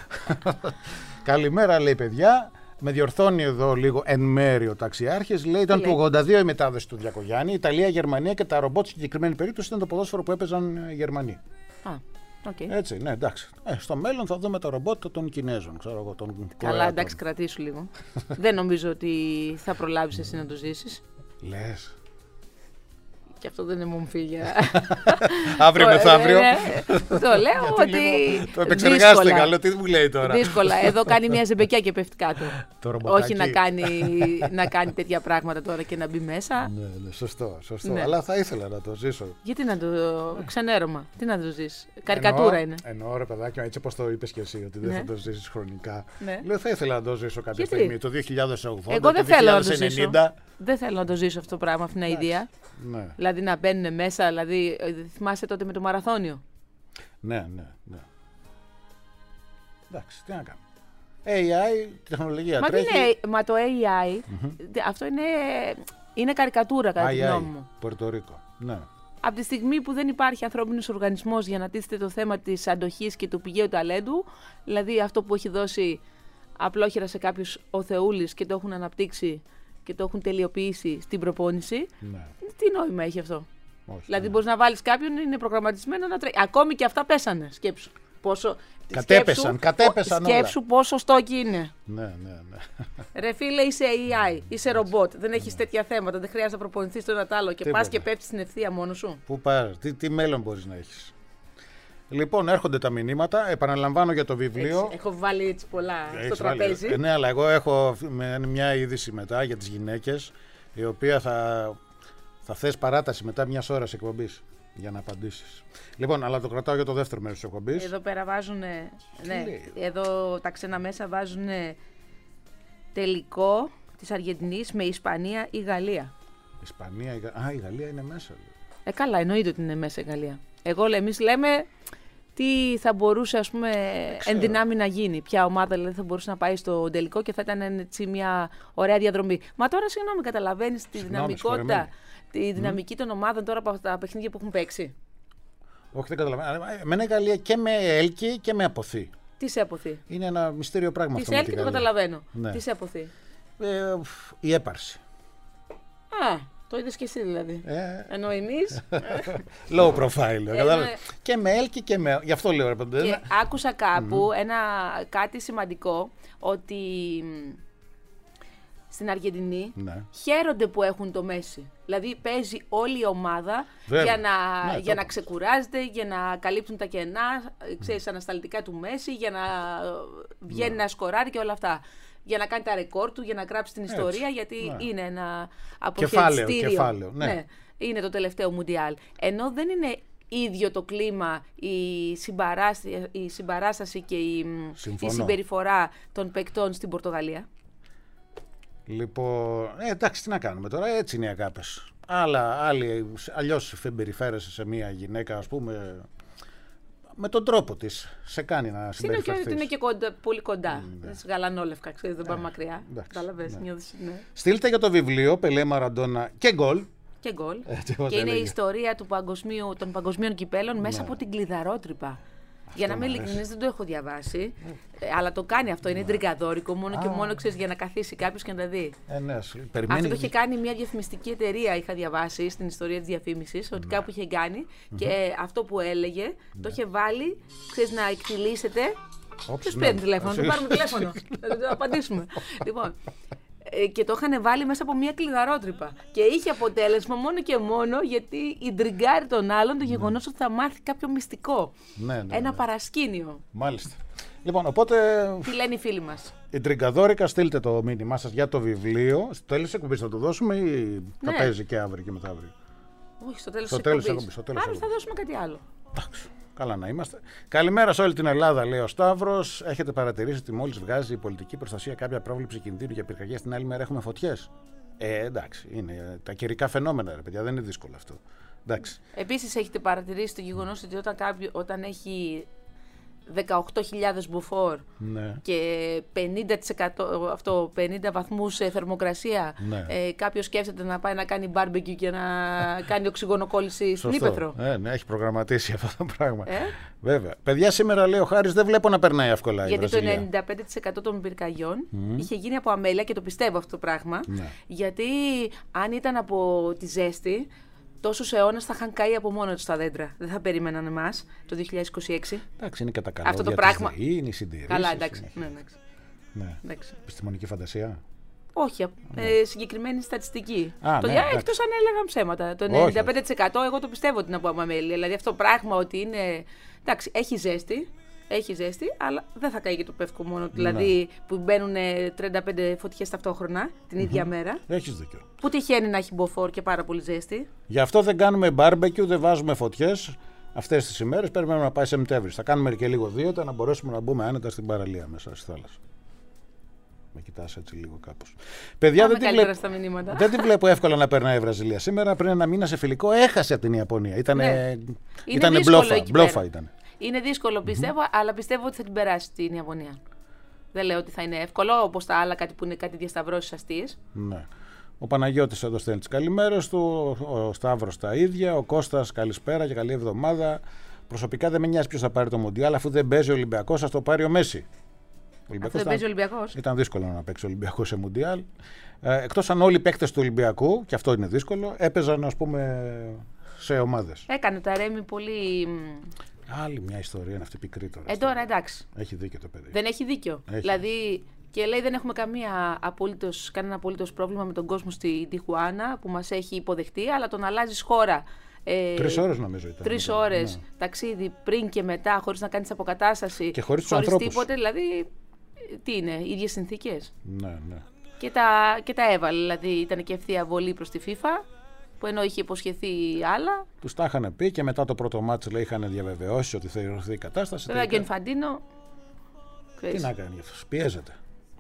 Καλημέρα, λέει, παιδιά. Με διορθώνει εδώ λίγο εν μέρει ο ταξιάρχης. Λέει ήταν του ογδόντα δύο η μετάδοση του Διακογιάννη. Ιταλία, Γερμανία και τα ρομπότ στη συγκεκριμένη περίπτωση ήταν το ποδόσφαιρο που έπαιζαν οι Γερμανοί. Α, okay. Έτσι, ναι, εντάξει. Ε, στο μέλλον θα δούμε τα ρομπότ των Κινέζων. Ξέρω εγώ, των Καλά, Κορεάτων. εντάξει, κρατήσου λίγο. Δεν νομίζω ότι θα προλάβεις εσύ να το ζήσεις. Λες. Και αυτό δεν είναι μομφή για... Αύριο μεθαύριο. Το λέω ότι... Το επεξεργάστηκα, λέω τι μου λέει τώρα. Δύσκολα. Εδώ κάνει μια ζεμπεκιά και πέφτει κάτω. Όχι να κάνει, να κάνει τέτοια πράγματα τώρα και να μπει μέσα. Ναι, ναι, σωστό, σωστό. Ναι. Αλλά θα ήθελα να το ζήσω. Γιατί να το... Ξενέρωμα. Τι να το ζήσεις. Καρικατούρα εννοώ, είναι. Εννοώ, ρε παιδάκι, έτσι όπως το είπες και εσύ, ότι δεν ναι. θα το ζήσεις χρονικά. Ναι. Λέω θα ήθελα να το ζήσω κάποια Γιατί? στιγμή. Το δύο χιλιάδες ογδόντα, Εγώ δεν το δύο χιλιάδες ενενήντα. Θέλω να το ζήσω. Δεν θέλω να το ζήσω αυτό το πράγμα, αυτήν την ιδέα. Ναι. Δηλαδή να μπαίνουν μέσα, δηλαδή θυμάσαι τότε με το μαραθώνιο. Ναι, ναι, ναι. Εντάξει, τι να κάνουμε. έι άι, τεχνολογία μα τρέχει. Είναι, μα το έι άι, mm-hmm. αυτό είναι, είναι καρικατούρα κατά τη γνώμη μου. Πορτορίκο, ναι. Από τη στιγμή που δεν υπάρχει ανθρώπινος οργανισμός για να τίθεται το θέμα της αντοχής και του πηγαίου ταλέντου, δηλαδή αυτό που έχει δώσει απλόχερα σε κάποιους ο Θεούλης και το έχουν αναπτύξει και το έχουν τελειοποιήσει στην προπόνηση, ναι. τι νόημα έχει αυτό. Όχι, δηλαδή ναι. μπορείς να βάλεις κάποιον, είναι προγραμματισμένο να τρέχει. Ακόμη και αυτά πέσανε, σκέψου. Πόσο... Κατέπεσαν, σκέψου, κατέπεσαν όλα. Σκέψου πόσο στόκι είναι. Ναι, ναι, ναι. Ρε φίλε, είσαι έι άι, είσαι ρομπότ, δεν έχεις ναι. τέτοια θέματα, δεν χρειάζεται να προπονηθείς το ένα τ' άλλο και πας και πέφτεις στην ευθεία μόνος σου. Πού πας, τι, τι μέλλον μπορείς να έχεις. Λοιπόν, έρχονται τα μηνύματα. Επαναλαμβάνω για το βιβλίο. Έτσι, έχω βάλει έτσι πολλά Έχεις στο τραπέζι. Βάλει. Ε, ναι, αλλά εγώ έχω μια είδηση μετά για τις γυναίκες, η οποία θα, θα θες παράταση μετά μιας ώρας εκπομπής για να απαντήσεις. Λοιπόν, αλλά το κρατάω για το δεύτερο μέρος της εκπομπής. Εδώ πέρα βάζουν. Ναι, εδώ τα ξένα μέσα βάζουν τελικό της Αργεντινής με Ισπανία ή Γαλλία. Ισπανία, η Γα... Α, η Γαλλία είναι μέσα. Ε, καλά, εννοείται ότι είναι μέσα η Γαλλία. Εγώ, εμείς λέμε τι θα μπορούσε, ας πούμε, εν δυνάμει να γίνει. Ποια ομάδα δηλαδή, θα μπορούσε να πάει στο τελικό και θα ήταν έτσι, μια ωραία διαδρομή. Μα τώρα, συγγνώμη, καταλαβαίνεις τη δυναμικότητα, τη δυναμική mm. των ομάδων τώρα από τα παιχνίδια που έχουν παίξει. Όχι, δεν καταλαβαίνω. Εμένα η Γαλλία και με έλκει και με αποθεί. Τι σε αποθεί. Είναι ένα μυστήριο πράγμα τι αυτό. Τι σε έλκει, το καταλαβαίνω. Ναι. Τι σε αποθεί. Ε, η έπαρση. Α, το είδες και εσύ δηλαδή. Ε... Ενώ εμείς. Low profile. Ε, ναι. Και με έλκει και με. Γι' αυτό λέω ρε παιδί. Και άκουσα κάπου mm-hmm. ένα, κάτι σημαντικό ότι στην Αργεντινή ναι. χαίρονται που έχουν το Μέση. Δηλαδή παίζει όλη η ομάδα για να, ναι, για να ξεκουράζεται, για να καλύπτουν τα κενά, ξέρεις, mm. ανασταλτικά του Μέση, για να βγαίνει ναι. να σκοράρει και όλα αυτά. Για να κάνει τα ρεκόρ του, για να γράψει την ιστορία, έτσι, γιατί ναι. είναι ένα αποχαιρετιστήριο. Κεφάλαιο, κεφάλαιο, ναι. ναι. Είναι το τελευταίο Μουντιάλ. Ενώ δεν είναι ίδιο το κλίμα, η συμπαράσταση, η συμπαράσταση και η, η συμπεριφορά των παικτών στην Πορτογαλία. Λοιπόν, ε, εντάξει, τι να κάνουμε τώρα, έτσι είναι οι αγάπες. Άλλα, άλλοι, αλλιώς συμπεριφέρεσαι σε μια γυναίκα, ας πούμε, με τον τρόπο της, σε κάνει να συμπεριφερθείς. Είναι και ότι είναι και κοντά, πολύ κοντά, mm, ναι. γαλανόλευκα, ξέρεις, δεν πάμε ε, μακριά. Κατάλαβες, ναι. νιώθεις, ναι. Στείλτε για το βιβλίο Πελέ, Μαραντόνα και γκολ. Και γκολ. Και είναι η ιστορία του παγκοσμίου, των παγκοσμίων κυπέλων μέσα ναι. από την κλειδαρότρυπα. Για να είμαι ειλικρινής, δεν το έχω διαβάσει. Ε, αλλά το κάνει αυτό. Είναι τριγκαδόρικο μόνο Α. και μόνο ξέρεις για να καθίσει κάποιος και να τα δει. Ε, ναι, περιμένει... Αυτό το είχε κάνει μια διαφημιστική εταιρεία, είχα διαβάσει στην ιστορία της διαφήμισης, ότι ναι. κάπου είχε κάνει mm-hmm. και αυτό που έλεγε ναι. το είχε βάλει, ξέρεις, να εκτιλήσετε. Ποιος ναι. παίρνει τηλέφωνο, να πάρουμε τηλέφωνο. Θα το απαντήσουμε. Λοιπόν. Και το είχαν βάλει μέσα από μια κλειδαρότρυπα. Και είχε αποτέλεσμα μόνο και μόνο γιατί η ντριγκάρει των άλλων το γεγονός ναι. ότι θα μάθει κάποιο μυστικό. Ναι, ναι, Ένα ναι. παρασκήνιο. Μάλιστα. Λοιπόν, οπότε. Τι λένε οι φίλοι μας. Η τριγκαδόρικα, στείλτε το μήνυμά σας για το βιβλίο. Στο τέλος της εκπομπής θα το δώσουμε ή ναι. θα παίζει και αύριο και μεθαύριο? Όχι, στο τέλος της εκπομπής. Αύριο θα δώσουμε κάτι άλλο. Εντάξει. Καλά να είμαστε. Καλημέρα σε όλη την Ελλάδα, λέει ο Σταύρος. Έχετε παρατηρήσει ότι μόλις βγάζει η πολιτική προστασία κάποια πρόβλεψη κινδύνου για πυρκαγιές, την άλλη μέρα έχουμε φωτιές? Ε, εντάξει. Είναι τα καιρικά φαινόμενα, ρε παιδιά, δεν είναι δύσκολο αυτό. Επίσης, έχετε παρατηρήσει το γεγονός ότι όταν, κάποιο, όταν έχει δεκαοκτώ χιλιάδες μποφόρ ναι. και πενήντα τοις εκατό, αυτό, πενήντα βαθμούς θερμοκρασία, ναι. ε, κάποιος σκέφτεται να πάει να κάνει barbecue και να κάνει οξυγονοκόλληση στην ύπαιθρο. Ε, ναι, έχει προγραμματίσει αυτό το πράγμα. Ε? Βέβαια. Παιδιά, σήμερα λέει ο Χάρης, δεν βλέπω να περνάει εύκολα η Γιατί Βραζιλία. Το ενενήντα πέντε τοις εκατό των πυρκαγιών mm. είχε γίνει από αμέλεια και το πιστεύω αυτό το πράγμα. Ναι. Γιατί αν ήταν από τη ζέστη, τόσους αιώνες θα είχαν καεί από μόνο τους τα δέντρα. Δεν θα περίμεναν εμάς το δύο χιλιάδες είκοσι έξι. Εντάξει, είναι κατά καλώδια. Αυτό το πράγμα. ΔΕΗ, είναι οι συντηρήσεις. Καλά, εντάξει. Ναι, εντάξει. Ναι. Εντάξει. Επιστημονική φαντασία. Όχι, ναι. ε, συγκεκριμένη στατιστική. Α, το ναι, εκτός αν έλεγαν ψέματα. Το ενενήντα πέντε τοις εκατό εγώ το πιστεύω ότι είναι από αμαμέλεια. Δηλαδή αυτό το πράγμα ότι είναι. Εντάξει, έχει ζέστη. Έχει ζέστη, αλλά δεν θα καεί και το πεύκο μόνο. Ναι. Δηλαδή που μπαίνουν τριάντα πέντε φωτιές ταυτόχρονα την mm-hmm. ίδια μέρα. Έχεις δίκιο. Που τυχαίνει να έχει μποφόρ και πάρα πολύ ζέστη. Γι' αυτό δεν κάνουμε barbecue, δεν βάζουμε φωτιές αυτές τις ημέρες. Περιμένουμε να πάει Σεπτέμβρης. Θα κάνουμε και λίγο δίαιτα να μπορέσουμε να μπούμε άνετα στην παραλία μέσα στη θάλασσα. Με κοιτάς έτσι λίγο κάπως. Παιδιά, δεν τη, βλέπ... δεν τη βλέπω εύκολα να περνάει η Βραζιλία. Σήμερα πριν ένα μήνα σε φιλικό έχασε από την Ιαπωνία. Ήτανε, ναι. ήτανε μπλόφα. μπλόφα ήταν. Είναι δύσκολο πιστεύω, mm-hmm. αλλά πιστεύω ότι θα την περάσει την Ιαπωνία. Δεν λέω ότι θα είναι εύκολο, όπως τα άλλα κάτι που είναι κάτι διασταυρώσεις αστείες. Ναι. Ο Παναγιώτης εδώ στέλνει τις καλημέρες του, ο Σταύρος τα ίδια, ο Κώστας καλησπέρα και καλή εβδομάδα. Προσωπικά δεν με νοιάζει ποιος θα πάρει το Μουντιάλ, αφού δεν παίζει ο Ολυμπιακός, θα το πάρει ο Μέση. Αφού δεν παίζει ο Ολυμπιακός. Ήταν δύσκολο να παίξει ο Ολυμπιακός σε Μουντιάλ. Ε, εκτός αν όλοι οι παίκτες του Ολυμπιακού, και αυτό είναι δύσκολο, έπαιζαν ας πούμε σε ομάδες. Έκανε το Αρέμι πολύ. Άλλη μια ιστορία είναι αυτή πικρή τώρα. Ε, τώρα εντάξει. Έχει δίκιο το παιδί. Δεν έχει δίκιο. Έχει. Δηλαδή, και λέει δεν έχουμε καμία απολύτως, κανένα απολύτως πρόβλημα με τον κόσμο στη Τιχουάνα που μας έχει υποδεχτεί, αλλά τον αλλάζεις χώρα. Ε, τρεις ώρες νομίζω ήταν. Τρεις ώρες ναι. ταξίδι πριν και μετά, χωρίς να κάνεις αποκατάσταση. Και χωρίς τους ανθρώπους. Τίποτε, δηλαδή, τι είναι, οι ίδιες συνθήκες. Ναι, ναι. Και τα, και τα έβαλε, δηλαδή ήταν και ευθεία βολή προς τη FIFA. Που ενώ είχε υποσχεθεί άλλα. Τους τα είχαν πει και μετά το πρώτο μάτς λέει είχαν διαβεβαιώσει ότι θα ηρωθεί η κατάσταση. Βέβαια και ο Ινφαντίνο. Τι να κάνει γι' αυτό, πιέζεται.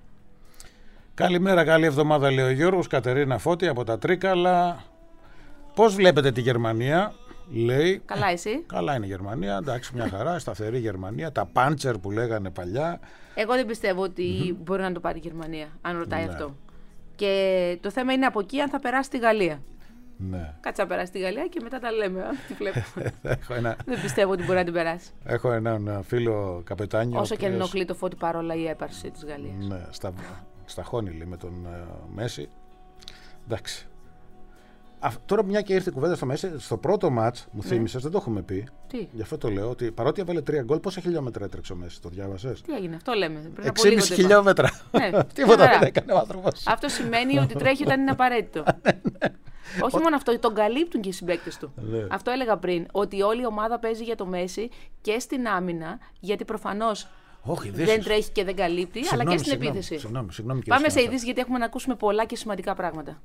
Καλημέρα, καλή εβδομάδα λέει ο Γιώργος. Κατερίνα Φώτη από τα Τρίκαλα. Πώς βλέπετε τη Γερμανία, λέει. Καλά, εσύ. Καλά είναι η Γερμανία, εντάξει, μια χαρά, σταθερή Γερμανία. Τα πάντσερ που λέγανε παλιά. Εγώ δεν πιστεύω ότι mm-hmm. μπορεί να το πάρει η Γερμανία, αν ρωτάει ναι. αυτό. Και το θέμα είναι από εκεί αν θα περάσει τη Γαλλία. Ναι. Κάτσε να περάσει τη Γαλλία και μετά τα λέμε. Τι βλέπω. ένα... Δεν πιστεύω ότι μπορεί να την περάσει. Έχω έναν φίλο καπετάνιο. Όσο και αν ενοχλεί το Φώτη παρόλα η έπαρση της Γαλλίας. Ναι, στα, στα χώνηλη με τον uh, Μέση. Εντάξει. Α, τώρα μια και ήρθε η κουβέντα στο Μέση, στο πρώτο μάτς μου ναι. θύμισες, δεν το έχουμε πει. Τι? Γι' αυτό το λέω, ότι παρότι έβαλε τρία γκολ, πόσα χιλιόμετρα έτρεξε ο Μέση, το διάβασες? Τι έγινε, αυτό λέμε. έξι κόμμα πέντε χιλιόμετρα. Ναι, τίποτα δεν έκανε ο άνθρωπος. Αυτό σημαίνει ότι τρέχει όταν είναι απαραίτητο. Όχι μόνο αυτό, τον καλύπτουν και οι συμπαίκτες του. Ναι. Αυτό έλεγα πριν, ότι όλη η ομάδα παίζει για το Μέση και στην άμυνα, γιατί προφανώς Όχι, δεν τρέχει και δεν καλύπτει, συγγνώμη, αλλά και στην συγγνώμη, επίθεση. Συγγνώμη, συγγνώμη, Πάμε σε ειδήσεις γιατί έχουμε να ακούσουμε πολλά και σημαντικά πράγματα.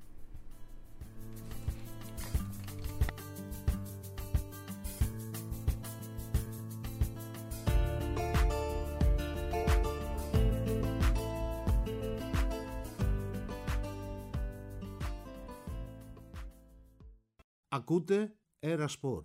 Ακούτε Έρα Σπορ.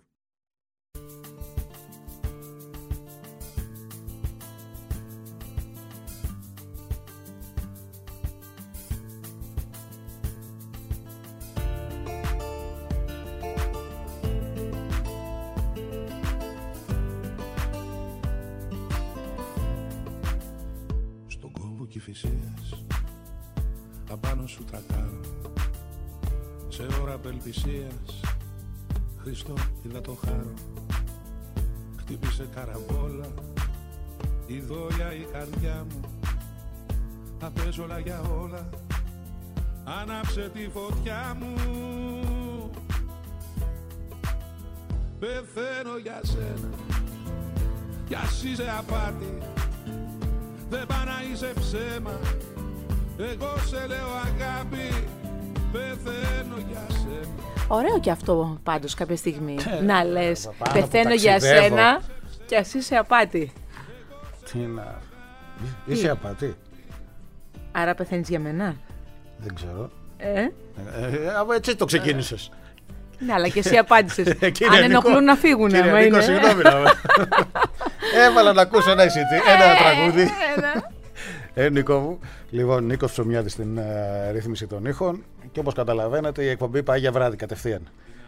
Κηφισίας, απάνω σου τρακάρω. Σε ώρα απελπισίας, Χριστό είδα το χάρο. Χτύπησε καραβόλα, η δόλια η καρδιά μου. Θα παίζω όλα για όλα, άναψε τη φωτιά μου. Πεθαίνω για σένα, κι ας είσαι απάτη. Δεν πά να είσαι ψέμα, εγώ σε λέω αγάπη. Πεθαίνω για σένα. Ωραίο και αυτό πάντως κάποια στιγμή. Ε, να λες, πάνω πεθαίνω για σένα κι ας είσαι απάτη. Τι να... Είσαι απάτη. Άρα πεθαίνεις για μένα. Δεν ξέρω. Ε? Ε, ε, έτσι το ξεκίνησες. Ναι, αλλά και εσύ απάντησες. Κύριε Αν ενοχλούν Νίκο, να φύγουν. Κύριε άμα Νίκο, είναι. συγγνώμη να με. Έβαλα να ακούσω ένα εισιτή, ένα τραγούδι. Ένα. Ε, Νίκο μου. Λοιπόν, Νίκος Ψωμιάδης στην uh, ρύθμιση των ήχων. Και όπως καταλαβαίνετε, η εκπομπή πάει για βράδυ κατευθείαν.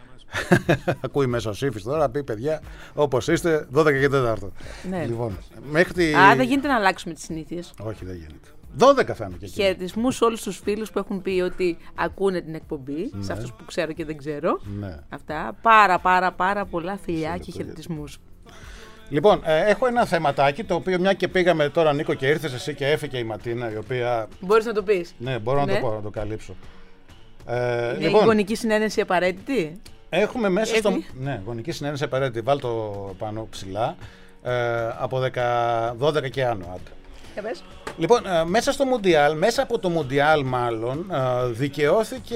Ακούει μέσα ο Σύφης τώρα, πει παιδιά, όπως είστε, δώδεκα και τέταρτο. Ναι. Λοιπόν, μέχρι τη... Α, δεν γίνεται να αλλάξουμε τις συνήθειες. Όχι, δεν γίνεται. δώδεκα θα είναι και εκεί. Χαιρετισμούς σε όλους τους φίλους που έχουν πει ότι ακούνε την εκπομπή, Ναι. σε αυτούς που ξέρω και δεν ξέρω. Ναι. Αυτά. Πάρα πάρα πάρα πολλά φιλιά και χαιρετισμούς. Λοιπόν, ε, έχω ένα θεματάκι το οποίο μια και πήγαμε τώρα, Νίκο, και ήρθες εσύ και έφυγε η Ματίνα, η οποία. Μπορείς να το πεις. Ναι, μπορώ να Ναι. το πω, να το καλύψω. Ε, Είναι λοιπόν, η γονική συνένεση απαραίτητη. έχουμε μέσα στο. Έφυγε. Ναι, γονική συνένεση απαραίτητη. Βάλ το πάνω ψηλά. Ε, από δεκα, δώδεκα και άνω. Άντε. Για πες. Λοιπόν, ε, μέσα στο Μουντιάλ, μέσα από το Μουντιάλ μάλλον, ε, δικαιώθηκε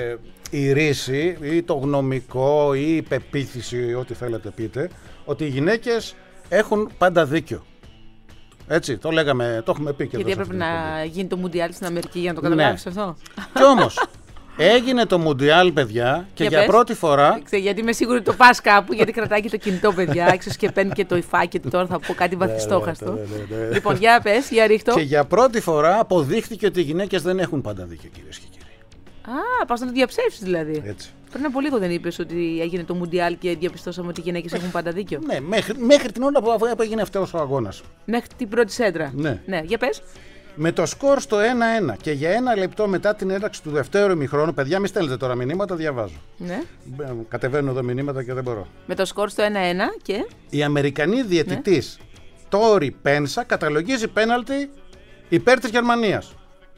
η ρίση ή το γνωμικό ή η πεποίθηση, ό,τι θέλετε πείτε, ότι οι γυναίκες έχουν πάντα δίκιο. Έτσι, το λέγαμε, το έχουμε πει και Γιατί εδώ. έπρεπε σε αυτή την να εκπομπή. γίνει το Μουντιάλ στην Αμερική για να το Ναι. καταλάβεις αυτό. Κι όμως, έγινε το Μουντιάλ, παιδιά, και Για για πες. πρώτη φορά. Ξέρω, γιατί είμαι σίγουρη ότι το πας κάπου, γιατί κρατάει και το κινητό, παιδιά. Έξω και παίρνει και το υφάκι του. Τώρα θα πω κάτι βαθιστόχαστο. Ναι, ναι, ναι, ναι. Λοιπόν, για πες, για ρίχτω. Και για πρώτη φορά αποδείχθηκε ότι οι γυναίκες δεν έχουν πάντα δίκιο, κυρίες και κύριοι. Α, πας να το διαψεύσεις δηλαδή. Έτσι. Πριν από λίγο δεν είπες ότι έγινε το Μουντιάλ και διαπιστώσαμε ότι οι γυναίκες έχουν πάντα δίκιο. Ναι, μέχρι, μέχρι την ώρα που που έγινε αυτός ο αγώνας. Μέχρι την πρώτη σέντρα. Ναι. Ναι, για πες. Με το σκορ στο ένα ένα και για ένα λεπτό μετά την ένταξη του δευτέρου ημιχρόνου, παιδιά, μην στέλνετε τώρα μηνύματα, διαβάζω. Ναι. Ε, Κατεβαίνουν εδώ μηνύματα και δεν μπορώ. Με το σκορ στο ένα ένα και. Η Αμερικανή διαιτητής Τόρι Πένσα καταλογίζει πέναλτι υπέρ της Γερμανίας.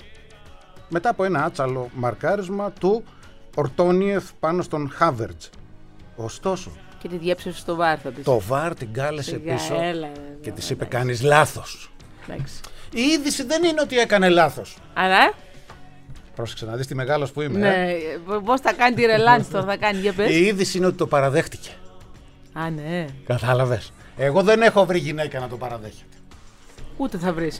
Μετά από ένα άτσαλο μαρκάρισμα του Ορτόνιεφ πάνω στον Χάβερτζ. Ωστόσο, Και τη διέψευσε στο βάρ, θα πεις. το βαρ την κάλεσε Σιγά, πίσω έλα, και έλα, της είπε: εντάξει. κάνεις λάθος. Εντάξει. Η είδηση δεν είναι ότι έκανε λάθος. Αλλά. Πρόσεξε να δεις τι μεγάλος που είμαι. ε. Ναι, πώς θα κάνει τη ρελάνση τώρα, θα κάνει, για πες. Η είδηση είναι ότι το παραδέχτηκε. Α, ναι. Κατάλαβες. Εγώ δεν έχω βρει γυναίκα να το παραδέχεται. Ούτε θα βρεις.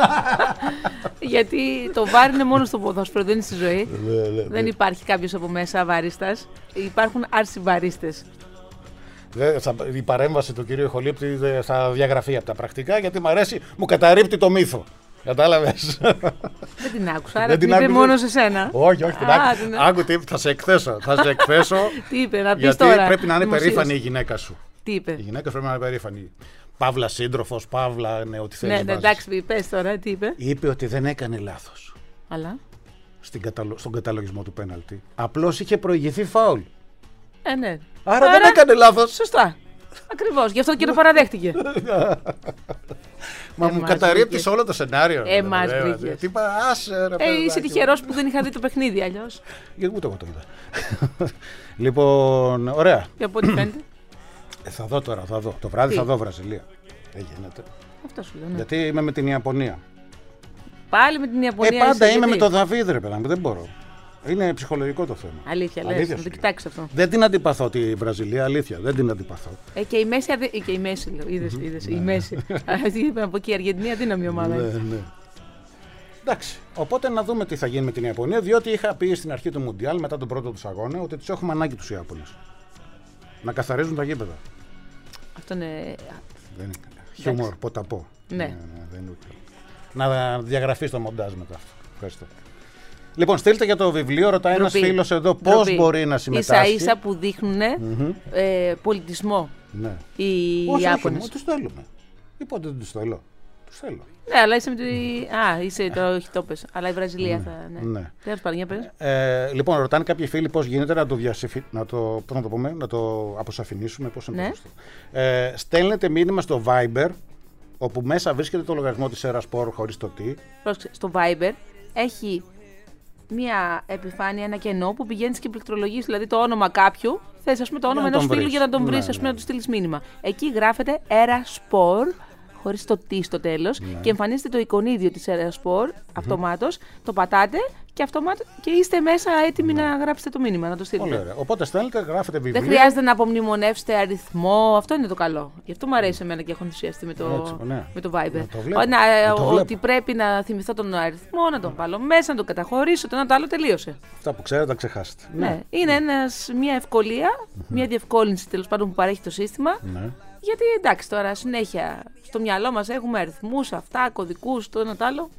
Γιατί το βάρ είναι μόνο στο ποδόσφαιρο, δεν είναι στη ζωή. Δεν υπάρχει κάποιος από μέσα βαρίστας. Υπάρχουν αρσιβαρίστες. Δε, θα, η παρέμβαση του κυρίου Χολύπτη δε, θα διαγραφεί από τα πρακτικά γιατί μου αρέσει, μου καταρρίπτει το μύθο. Κατάλαβες. Δεν την άκουσα, άρα Δεν την την είπε άκουσες? μόνο σε σένα. Όχι, όχι, την Α, άκου. την- Άκου τι, θα σε εκθέσω. Θα σε εκθέσω Τι είπε, να πεις γιατί τώρα. πρέπει να είναι δημοσίως. περήφανη η γυναίκα σου. Τι είπε. Η γυναίκα πρέπει να είναι περήφανη. Παύλα σύντροφος, Παύλα, ναι, ό,τι θέλεις. Ναι, ναι, βάζεις. εντάξει, πες τώρα, τι είπε. Είπε ότι δεν έκανε λάθος Αλλά. στην καταλο... στον καταλογισμό του πέναλτι. Απλώς είχε προηγηθεί φάουλ. Ε, ναι. Άρα, δεν έκανε λάθος. Σωστά. Ακριβώς, γι' αυτό και το παραδέχτηκε. Μα Ε, μου μας καταρρίπτει βρήκες. όλο το σενάριο. Ε, μας Ε, βρήκες. Τι είπα, άσε ρε Ε, παιδάκι είσαι μου. τυχερός που δεν είχα δει το παιχνίδι αλλιώς. Γιατί ούτε εγώ το είδα. Λοιπόν, ωραία. Και από ό,τι φαίνεται. Ε, θα δω τώρα, θα δω. Το βράδυ Τι? θα δω Βραζιλία. Δεν γίνεται. Αυτό σου λέω. Ναι. Γιατί είμαι με την Ιαπωνία. Πάλι με την Ιαπωνία. Ε, πάντα είσαι, είμαι γιατί? με τον Δαβίδ, ρε παιδάκι μου, δεν μπορώ. Είναι ψυχολογικό το θέμα. Αλήθεια, λες, Αλήθεια να σου το λέω. κοιτάξεις αυτό. Δεν την αντιπαθώ τη Βραζιλία, αλήθεια. Δεν την αντιπαθώ. Ε, και η Μέση, αδυ... και η Μέση λέω, είδες, είδες, η Μέση. Τι είπα από εκεί, η Αργεντινή αδύναμη ομάδα. Ναι, είναι. ναι. Εντάξει. Οπότε να δούμε τι θα γίνει με την Ιαπωνία, διότι είχα πει στην αρχή του Μουντιάλ, μετά τον πρώτο του αγώνα, ότι του έχουμε ανάγκη του Ιάπωνες. Να καθαρίζουν τα γήπεδα. Αυτό είναι. Δεν είναι. Χιούμορ, ποταπό. Ναι. ναι, δεν είναι ούτε. Να διαγραφεί στο μοντάζ μετά αυτό. Ευχαριστώ. Λοιπόν, στείλτε για το βιβλίο, ρωτάει ένα Ντροπή. φίλο εδώ πώ Ντροπή. μπορεί να συμμετάσχει. Ίσα ίσα που δείχνουν ε, πολιτισμό Ναι. οι Όχι, όχι, Ιάπωνες. όχι, του στέλνουμε. Ή πότε δεν του στέλνω. Τους θέλω. Ναι, αλλά είσαι με τη. Α, είσαι το. Όχι, το πες. Αλλά η Βραζιλία θα. Ναι. Ναι. Τέλος πάντων, για πες. Ε, λοιπόν, ρωτάνε κάποιοι φίλοι πώς γίνεται να το, διασυφι... να το... Πώς να το πούμε, να το αποσαφηνίσουμε. Πώς είναι Ναι. το ε, στέλνετε μήνυμα στο Viber, όπου μέσα βρίσκεται το λογαριασμό της Erasport χωρίς το τι. Πρόσεξε, στο Viber έχει μία επιφάνεια, ένα κενό που πηγαίνεις και πληκτρολογείς, δηλαδή το όνομα κάποιου. Θες, ας πούμε, το όνομα να ενός τον φίλου βρεις. για να τον βρεις, Ναι, ας πούμε, ναι. να του στείλεις μήνυμα. Εκεί γράφεται Erasport, χωρίς το τι στο τέλος, Ναι. και εμφανίζεται το εικονίδιο της Erasport αυτομάτως, το πατάτε και, αυτομάτως, και είστε μέσα έτοιμοι να γράψετε το μήνυμα, να το στείλετε. Πολύ ωραία. Οπότε στέλνετε, γράφετε βιβλίο. Δεν χρειάζεται να απομνημονεύσετε αριθμό. Αυτό είναι το καλό. Γι' αυτό μου αρέσει εμένα και έχω ενθουσιαστεί με το, Έτσι, ναι. με το Viber. Να το βλέπω. Ο- να- Να το ο- βλέπω. ότι πρέπει να θυμηθώ τον αριθμό, να τον βάλω μέσα, να τον καταχωρήσω. Το ένα το άλλο τελείωσε. Αυτά που ξέρετε, τα ξεχάσετε. Ναι. Είναι ένας, μια ευκολία, μια διευκόλυνση τέλος πάντων που παρέχει το σύστημα. Ναι. Γιατί εντάξει, τώρα συνέχεια στο μυαλό μας έχουμε αριθμούς, αυτά, κωδικούς, το ένα το άλλο.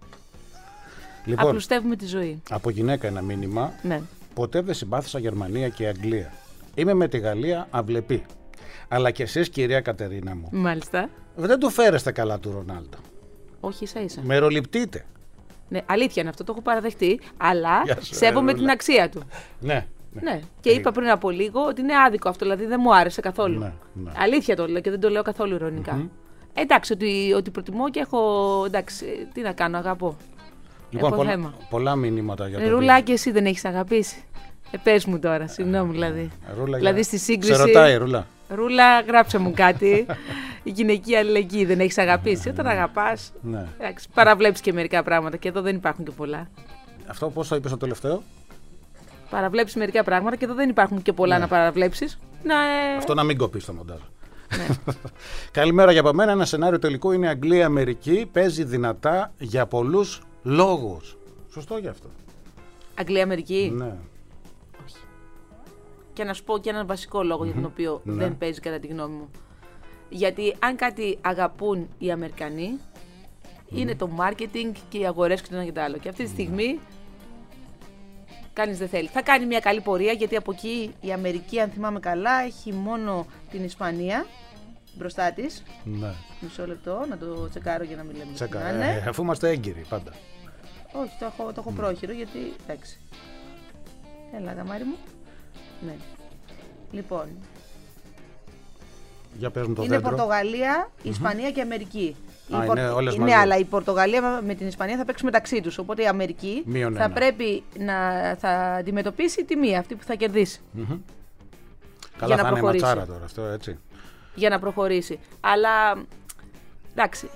Λοιπόν, Απλουστεύουμε τη ζωή. από γυναίκα ένα μήνυμα. Ναι. Ποτέ δεν συμπάθησα Γερμανία και Αγγλία. Είμαι με τη Γαλλία αυλεπή. Αλλά και εσείς, κυρία Κατερίνα μου, Μάλιστα. δεν του φέρεστε καλά του Ρονάλντο. Όχι, ίσα ίσα. Μεροληπτείτε. Ναι, αλήθεια είναι αυτό, το έχω παραδεχτεί. Αλλά Γεια σου, σέβομαι Ρούλα. την αξία του. Ναι. Ναι. Και είπα πριν από λίγο ότι είναι άδικο αυτό, δηλαδή δεν μου άρεσε καθόλου. Ναι, ναι. Αλήθεια το λέω και δεν το λέω καθόλου ειρωνικά. Εντάξει, ότι, ότι προτιμώ και έχω. Εντάξει, τι να κάνω, αγαπώ. Λοιπόν, έχω πολλά, θέμα. πολλά μηνύματα για το Ε, Ρούλα, και εσύ δεν έχει αγαπήσει. Ε, πες μου τώρα, συγγνώμη δηλαδή. βίντεο. Ρούλα, δηλαδή για- στη σύγκριση. Σε ρωτάει, Ρούλα. Ρούλα, γράψε μου κάτι. Η γυναική αλληλεγγύη δεν έχει αγαπήσει. Όταν αγαπά. Ναι. Παραβλέπει και μερικά πράγματα και εδώ δεν υπάρχουν και πολλά. Αυτό πώς το είπες στο τελευταίο. Παραβλέψει μερικά πράγματα και εδώ δεν υπάρχουν και πολλά Ναι. να παραβλέψει. Να, ε, Αυτό να μην κοπεί στο μοντάζ. ναι. Καλημέρα για από μένα. Ένα σενάριο τελικό είναι Αγγλία-Αμερική. Παίζει δυνατά για πολλούς λόγους. Σωστό γι' αυτό. Αγγλία-Αμερική. Ναι. Και να σου πω και έναν βασικό λόγο για τον οποίο Ναι. δεν παίζει κατά τη γνώμη μου. Γιατί αν κάτι αγαπούν οι Αμερικανοί, είναι το marketing και οι αγορές και το ένα και το άλλο. Και αυτή τη στιγμή κανείς δεν θέλει. Θα κάνει μια καλή πορεία, γιατί από εκεί η Αμερική, αν θυμάμαι καλά, έχει μόνο την Ισπανία μπροστά της. Ναι. Μισό λεπτό, να το τσεκάρω για να μην λέμε. Τσέκα. τι να είναι. Ε, αφού είμαστε έγκυροι πάντα. Όχι, το έχω, το έχω πρόχειρο, γιατί εντάξει. Έλα, γαμάρι μου. Ναι. Λοιπόν, Για πες μου το είναι δέντρο. Πορτογαλία, Ισπανία και Αμερική. Η Α, είναι όλες ναι, μαζί. αλλά η Πορτογαλία με την Ισπανία θα παίξουν μεταξύ τους. Οπότε η Αμερική Μείον θα ένα. πρέπει να θα αντιμετωπίσει τη μία, αυτή που θα κερδίσει. Καλά, να θα είναι προχωρήσει. ματσάρα τώρα αυτό, έτσι. Για να προχωρήσει. Αλλά εντάξει.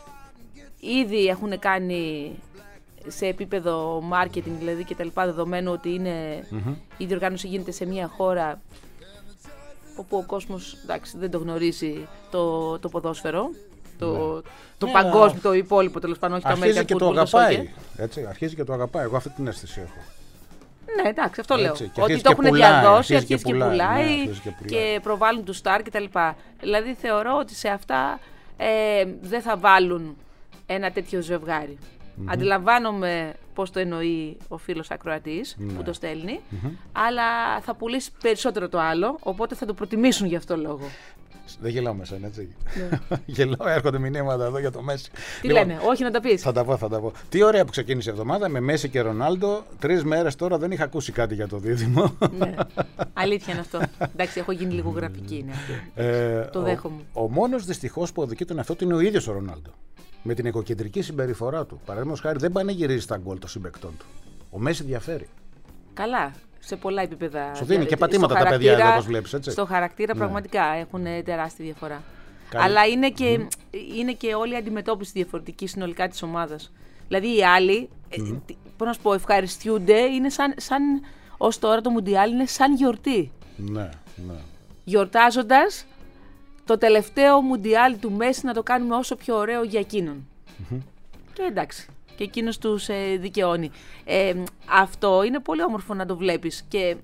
Ήδη έχουν κάνει σε επίπεδο marketing δηλαδή και τα λοιπά, δεδομένου ότι είναι, η διοργάνωση γίνεται σε μια χώρα όπου ο κόσμος εντάξει, δεν το γνωρίζει το, το ποδόσφαιρο, το, το Ναι, παγκόσμιο, αλλά το υπόλοιπο τέλος πάντων, όχι το Αρχίζει American και το football, το αγαπάει. soccer. Έτσι, αρχίζει και το αγαπάει. Εγώ αυτή την αίσθηση έχω. Ναι, εντάξει, αυτό λέω. Έτσι, και Ότι αρχίζει το και έχουν πουλάει, διαδώσει, αρχίζει και αρχίζει και πουλάει, πουλάει, ναι, αρχίζει και πουλάει. και προβάλλουν του στάρ κτλ. Δηλαδή θεωρώ ότι σε αυτά ε, δεν θα βάλουν ένα τέτοιο ζευγάρι. Αντιλαμβάνομαι πώς το εννοεί ο φίλος ακροατής που το στέλνει, αλλά θα πουλήσει περισσότερο το άλλο, οπότε θα το προτιμήσουν γι' αυτό λόγο. Δεν γελάω με σένα, έτσι. Γελάω, έρχονται μηνύματα εδώ για το Μέση. Τι Λοιπόν, λένε, όχι να τα πεις. Θα τα πω, θα τα πω. Τι ωραία που ξεκίνησε η εβδομάδα με Μέση και Ρονάλντο. Τρεις μέρες τώρα δεν είχα ακούσει κάτι για το δίδυμο. Ναι. Αλήθεια είναι αυτό. Εντάξει, έχω γίνει λίγο γραφική είναι αυτή. Ε, Το δέχομαι. Ο, ο μόνος δυστυχώς που οδηγεί τον εαυτό του είναι ο ίδιος ο Ρονάλντο. Με την εγωκεντρική συμπεριφορά του. Παραδείγματος χάρη δεν πανηγυρίζει τα γκολ των συμπαικτών του. Ο Μέση διαφέρει. Καλά. Σε πολλά επίπεδα. Σου δίνει και στο πατήματα τα χαρακτήρα- παιδιά εδώ, όπως βλέπεις, έτσι. Στο χαρακτήρα Ναι. πραγματικά έχουν τεράστια διαφορά. Καλή. Αλλά είναι και, είναι και όλη η αντιμετώπιση διαφορετική συνολικά της ομάδας. Δηλαδή οι άλλοι, ε, τι- πώς να σου πω, ευχαριστιούνται, είναι σαν, σαν ως τώρα το Μουντιάλ είναι σαν γιορτή. Ναι, ναι. Γιορτάζοντας το τελευταίο Μουντιάλ του Μέση να το κάνουμε όσο πιο ωραίο για εκείνον. Και εντάξει. Και εκείνος τους ε, δικαιώνει. Ε, αυτό είναι πολύ όμορφο να το βλέπεις. Και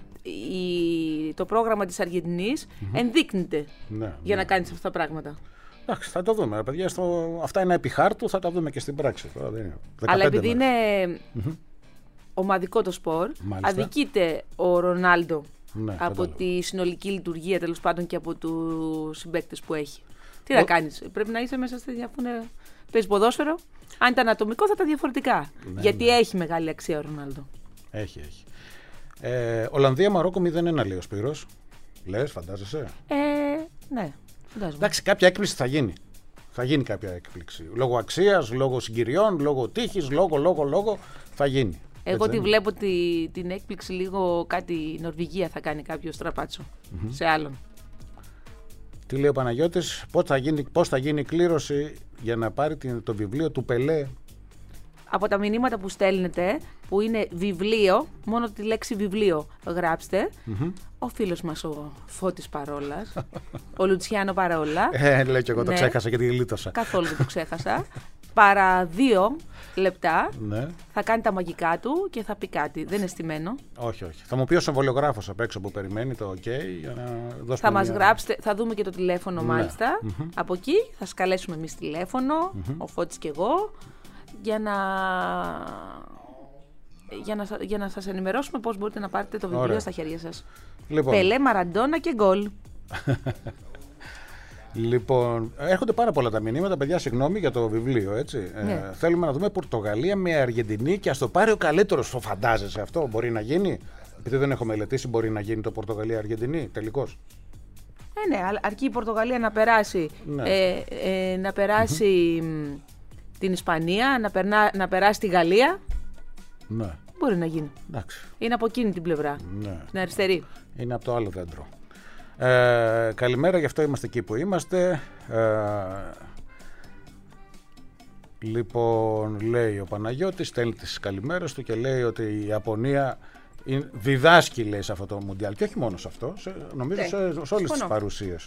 η, το πρόγραμμα της Αργεντινής ενδείκνυται ναι, για ναι. να κάνεις αυτά τα πράγματα. Εντάξει, θα το δούμε. Ρε παιδιά, στο... αυτά είναι επί χάρτου, θα τα δούμε και στην πράξη. Τώρα δεν είναι. Αλλά δεκαπέντε επειδή μέρες. είναι ομαδικό το σπορ, Μάλιστα. αδικείται ο Ρονάλντο Ναι, από κατάλαβα. τη συνολική λειτουργία τέλος πάντων και από τους συμπαίκτες που έχει. Τι να κάνεις, πρέπει να είσαι μέσα στη διαφορετικά. Παίζει ποδόσφαιρο. Αν ήταν ατομικό θα ήταν διαφορετικά. Ναι, γιατί ναι. έχει μεγάλη αξία ο Ρονάλντο. Έχει, έχει. Ε, Ολλανδία-Μαρόκο μηδέν ένα λέει ο Σπύρος. Λες, φαντάζεσαι. Ε, ναι, φαντάζομαι. Εντάξει, κάποια έκπληξη θα γίνει. Θα γίνει κάποια έκπληξη. Λόγω αξίας, λόγω συγκυριών, λόγω τύχης, λόγω, λόγω, λόγω. Θα γίνει. Εγώ τη βλέπω τη, την έκπληξη λίγο κάτι η Νορβηγία θα κάνει κάποιο στραπάτσο mm-hmm. σε άλλον. Τι λέει ο Παναγιώτης, πώς θα γίνει, πώς θα γίνει η κλήρωση για να πάρει την, το βιβλίο του Πελέ. Από τα μηνύματα που στέλνετε, που είναι βιβλίο, μόνο τη λέξη βιβλίο γράψτε, mm-hmm. ο φίλος μας ο Φώτης Παρόλας, ο Λουτσιάνο Παρόλα. Ε, λέω και εγώ το ναι, ξέχασα και τη γλίτωσα. Καθόλου δεν το ξέχασα. Παρά δύο λεπτά ναι. θα κάνει τα μαγικά του και θα πει κάτι. Δεν είναι στημένο. Όχι, όχι. Θα μου πει ο συμβολιογράφος απ' έξω που περιμένει το OK για να δώσουμε. Θα μας μια... γράψετε, θα δούμε και το τηλέφωνο ναι. μάλιστα. Mm-hmm. Από εκεί θα σκαλέσουμε εμείς τηλέφωνο, mm-hmm. ο Φώτης και εγώ, για να... Για να, για να σας ενημερώσουμε πώς μπορείτε να πάρετε το βιβλίο Ωραία. Στα χέρια σας. Λοιπόν. Πελέ, Μαραντόνα και γκολ. Λοιπόν, έρχονται πάρα πολλά τα μηνύματα, παιδιά, συγγνώμη για το βιβλίο, έτσι. Ναι. Ε, θέλουμε να δούμε Πορτογαλία με Αργεντινή και ας το πάρει ο καλύτερος. Το φαντάζεσαι αυτό, μπορεί να γίνει. Επειδή δεν έχω μελετήσει, μπορεί να γίνει το Πορτογαλία-Αργεντινή, τελικώς. Ε, ναι, αρκεί η Πορτογαλία να περάσει, ναι. ε, ε, να περάσει mm-hmm. την Ισπανία, να, περνά, να περάσει τη Γαλλία. Ναι. Μπορεί να γίνει. Εντάξει. Είναι από εκείνη την πλευρά, ναι. την αριστερή. Είναι από το άλλο δέντρο. Ε, καλημέρα, γι' αυτό είμαστε εκεί που είμαστε. Ε, λοιπόν, λέει ο Παναγιώτης, στέλνει τις καλημέρες του και λέει ότι η Ιαπωνία διδάσκει, λέει, σε αυτό το Μουντιάλ. Και όχι μόνο σε αυτό, σε, νομίζω ναι. σε, σε όλες τις παρουσίες.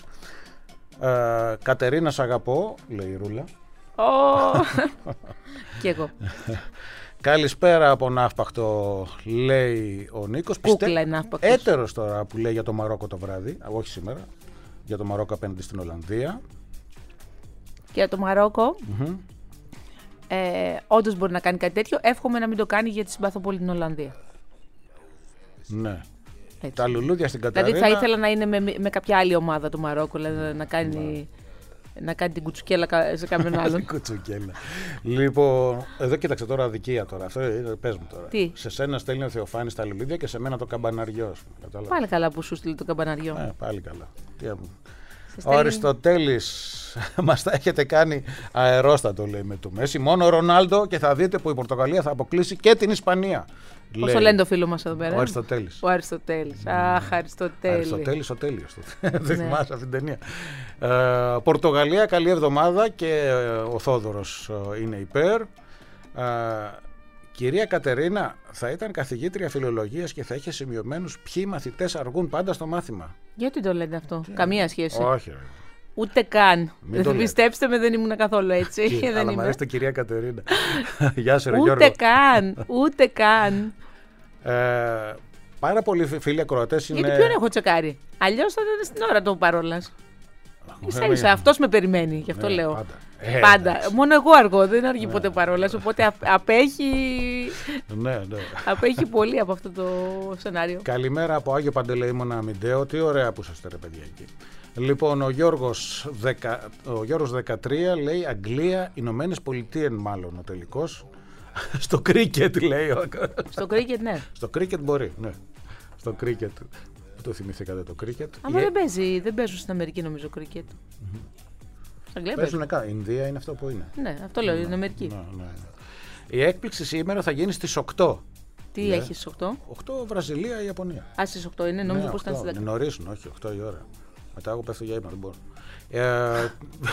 Ε, Κατερίνα, σ' αγαπώ, λέει η Ρούλα. Oh. Κι εγώ. Καλησπέρα από ναύπακτο, λέει ο Νίκος. Κούκλα είναι ναύπακτος. Έτερος τώρα που λέει για το Μαρόκο το βράδυ, όχι σήμερα, για το Μαρόκο απέναντι στην Ολλανδία. Και για το Μαρόκο, mm-hmm. ε, όντως μπορεί να κάνει κάτι τέτοιο. Εύχομαι να μην το κάνει γιατί συμπαθώ πολύ την Ολλανδία. Ναι. Έτσι. Τα λουλούδια στην Καταρίνα. Δηλαδή θα ήθελα να είναι με, με κάποια άλλη ομάδα το Μαρόκο, δηλαδή να κάνει... Να κάνει την κουτσουκέλα σε κάποιον άλλον. Κουτσουκέλα. Λοιπόν, εδώ κοίταξε τώρα αδικία τώρα. Αυτό πες μου τώρα. Τι? Σε σένα στέλνει ο Θεοφάνης τα λουλούδια και σε μένα το καμπαναριό. Πάλι καλά που σου στείλει το καμπαναριό. Ναι, πάλι καλά. Τι ο Αριστοτέλης μας τα έχετε κάνει αερόστατο, λέει, με το Μέση. Μόνο ο Ρονάλντο και θα δείτε που η Πορτογαλία θα αποκλείσει και την Ισπανία. Πώς το λένε το φίλο μας εδώ πέρα? Ο Αριστοτέλης. Ο Αριστοτέλης. Αχ, Αριστοτέλη. Αριστοτέλης ο τέλειος. Δεν θυμάσαι αυτή την ταινία. Ε, Πορτογαλία, καλή εβδομάδα και ο Θόδωρος είναι υπέρ. Ε, κυρία Κατερίνα, θα ήταν καθηγήτρια φιλολογίας και θα είχε σημειωμένους ποιοι μαθητές αργούν πάντα στο μάθημα. Γιατί το λέτε αυτό? Τι? Καμία σχέση. Όχι. Ούτε καν. Δεν πιστέψτε με, δεν ήμουν καθόλου έτσι. Και, δεν αλλά μου αρέσει κυρία Κατερίνα. Γεια σου, ρε Ούτε Γιώργο. καν. Ούτε καν. Ε, πάρα πολλοί φίλοι ακροατές είναι. Γιατί ποιον έχω τσεκάρει? Αλλιώς θα ήταν στην ώρα του Παρόλας. Ίσα ίσα, αυτός με περιμένει, γι' αυτό ναι, λέω. Πάντα. Ε, πάντα. Μόνο εγώ αργώ, δεν αργεί ναι. ποτέ Παρόλας, οπότε απέχει. Ναι, ναι. Απέχει πολύ από αυτό το σενάριο. Καλημέρα από Άγιο Παντελεήμονα Αμυντέο. Τι ωραία που είσαστε, ρε παιδιά, εκεί. Λοιπόν, ο Γιώργος, δεκα, ο Γιώργος δεκατρία λέει Αγγλία, Ηνωμένες Πολιτείες, μάλλον ο τελικός. Στο κρίκετ, λέει. Στο κρίκετ, ναι. Στο κρίκετ μπορεί, ναι. Στο κρίκετ. Το θυμηθήκατε το κρίκετ. Αλλά δεν παίζει, δεν παίζουν στην Αμερική, νομίζω, κρίκετ. Mm-hmm. Παίζουν καν. Η Ινδία είναι αυτό που είναι. Ναι, αυτό λέω, είναι Αμερική. Ναι, ναι, ναι. Η έκπληξη σήμερα θα γίνει στις οκτώ. Τι ναι. έχει στις οκτώ? οκτώ Βραζιλία, Ιαπωνία. Α, στις οκτώ είναι, νόμιζα ναι, πως ήταν στις δέκα. Νωρίσουν, όχι, οκτώ η ώρα. Μετά εγώ πέφτω για ύπνο, δεν μπορώ. Ε,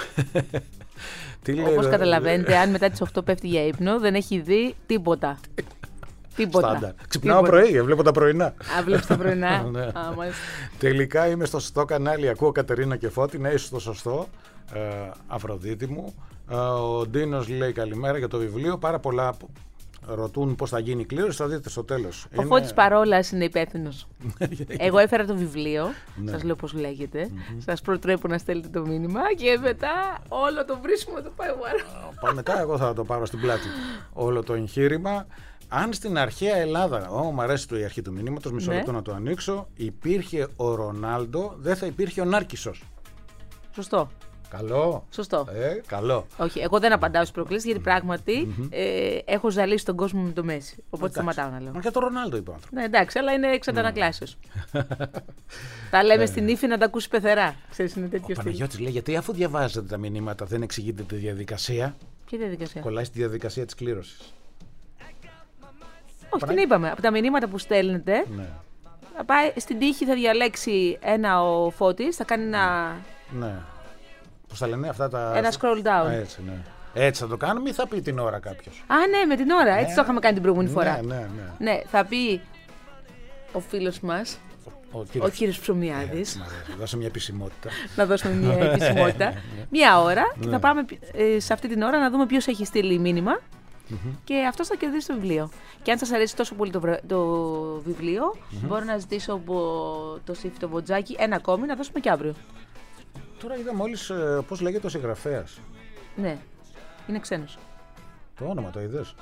όπως καταλαβαίνετε, αν μετά τις οκτώ πέφτει για ύπνο, δεν έχει δει τίποτα. Τίποτα. Στάντα. Ξυπνάω πρωί, βλέπω τα πρωινά. Α, βλέπεις τα πρωινά. ναι. Α, τελικά είμαι στο σωστό κανάλι, ακούω Κατερίνα και Φώτη, να είσαι στο σωστό. Ε, Αφροδίτη μου. Ε, ο Ντίνος λέει καλημέρα για το βιβλίο. Πάρα πολλά ρωτούν πώς θα γίνει η κλήρωση, θα δείτε στο τέλος. Ο είναι... Φώτης Παρόλας είναι υπεύθυνος. Εγώ έφερα το βιβλίο, ναι. σας λέω πώς λέγεται, mm-hmm. σας προτρέπω να στέλνετε το μήνυμα και μετά όλο το βρίσκουμε το πάει βάρο. Μετά εγώ θα το πάρω στην πλάτη. Όλο το εγχείρημα. Αν στην αρχαία Ελλάδα, oh, μου αρέσει το η αρχή του μηνύματος, μισό ναι. λεπτό να το ανοίξω, υπήρχε ο Ρονάλντο, δεν θα υπήρχε ο Νάρκισσος. Σωστό. Καλό. Σωστό. Ε, καλό. Όχι, εγώ δεν απαντάω στις προκλήσεις γιατί πράγματι mm-hmm. ε, έχω ζαλίσει τον κόσμο με το Μέση. Οπότε εντάξει. Σταματάω να λέω. Μα και το Ρονάλντο είπε ο άνθρωπος. Ναι, εντάξει, αλλά είναι εξ αντανακλάσεως. Τα λέμε στην ύφη να τα ακούσει πεθερά. Ξέρεις, είναι τέτοιο στυλ. Ο Παναγιώτης λέει, γιατί αφού διαβάζετε τα μηνύματα δεν εξηγείτε τη διαδικασία. Ποια διαδικασία? Κολλάει στη διαδικασία της κλήρωσης. Όχι, την είπαμε. Από τα μηνύματα που στέλνετε, ναι. πάει, στην τύχη θα διαλέξει ένα ο Φώτης, θα κάνει ένα. Ναι. Πώς θα λένε αυτά τα. Ένα scroll down. Α, έτσι, ναι. Έτσι θα το κάνουμε ή θα πει την ώρα κάποιος? Α, ναι, με την ώρα. Ναι. Έτσι το είχαμε κάνει την προηγούμενη ναι, φορά. Ναι, ναι. Ναι, θα πει ο φίλος μας, ο κύριος, ο κύριος Ψωμιάδης. Ναι, να δώσουμε μια επισημότητα. Να δώσουμε μια επισημότητα. Μια ώρα και θα πάμε ε, σε αυτή την ώρα να δούμε ποιος έχει στείλει μήνυμα. Mm-hmm. Και αυτός θα κερδίσει το βιβλίο. Και αν σας αρέσει τόσο πολύ το, βρα... το βιβλίο, mm-hmm. μπορώ να ζητήσω από το Σύφη το Βοτζάκι ένα ακόμη να δώσουμε και αύριο. Τώρα είδα μόλις ε, πώς λέγεται ο συγγραφέας. Ναι, είναι ξένος. Το όνομα το είδες?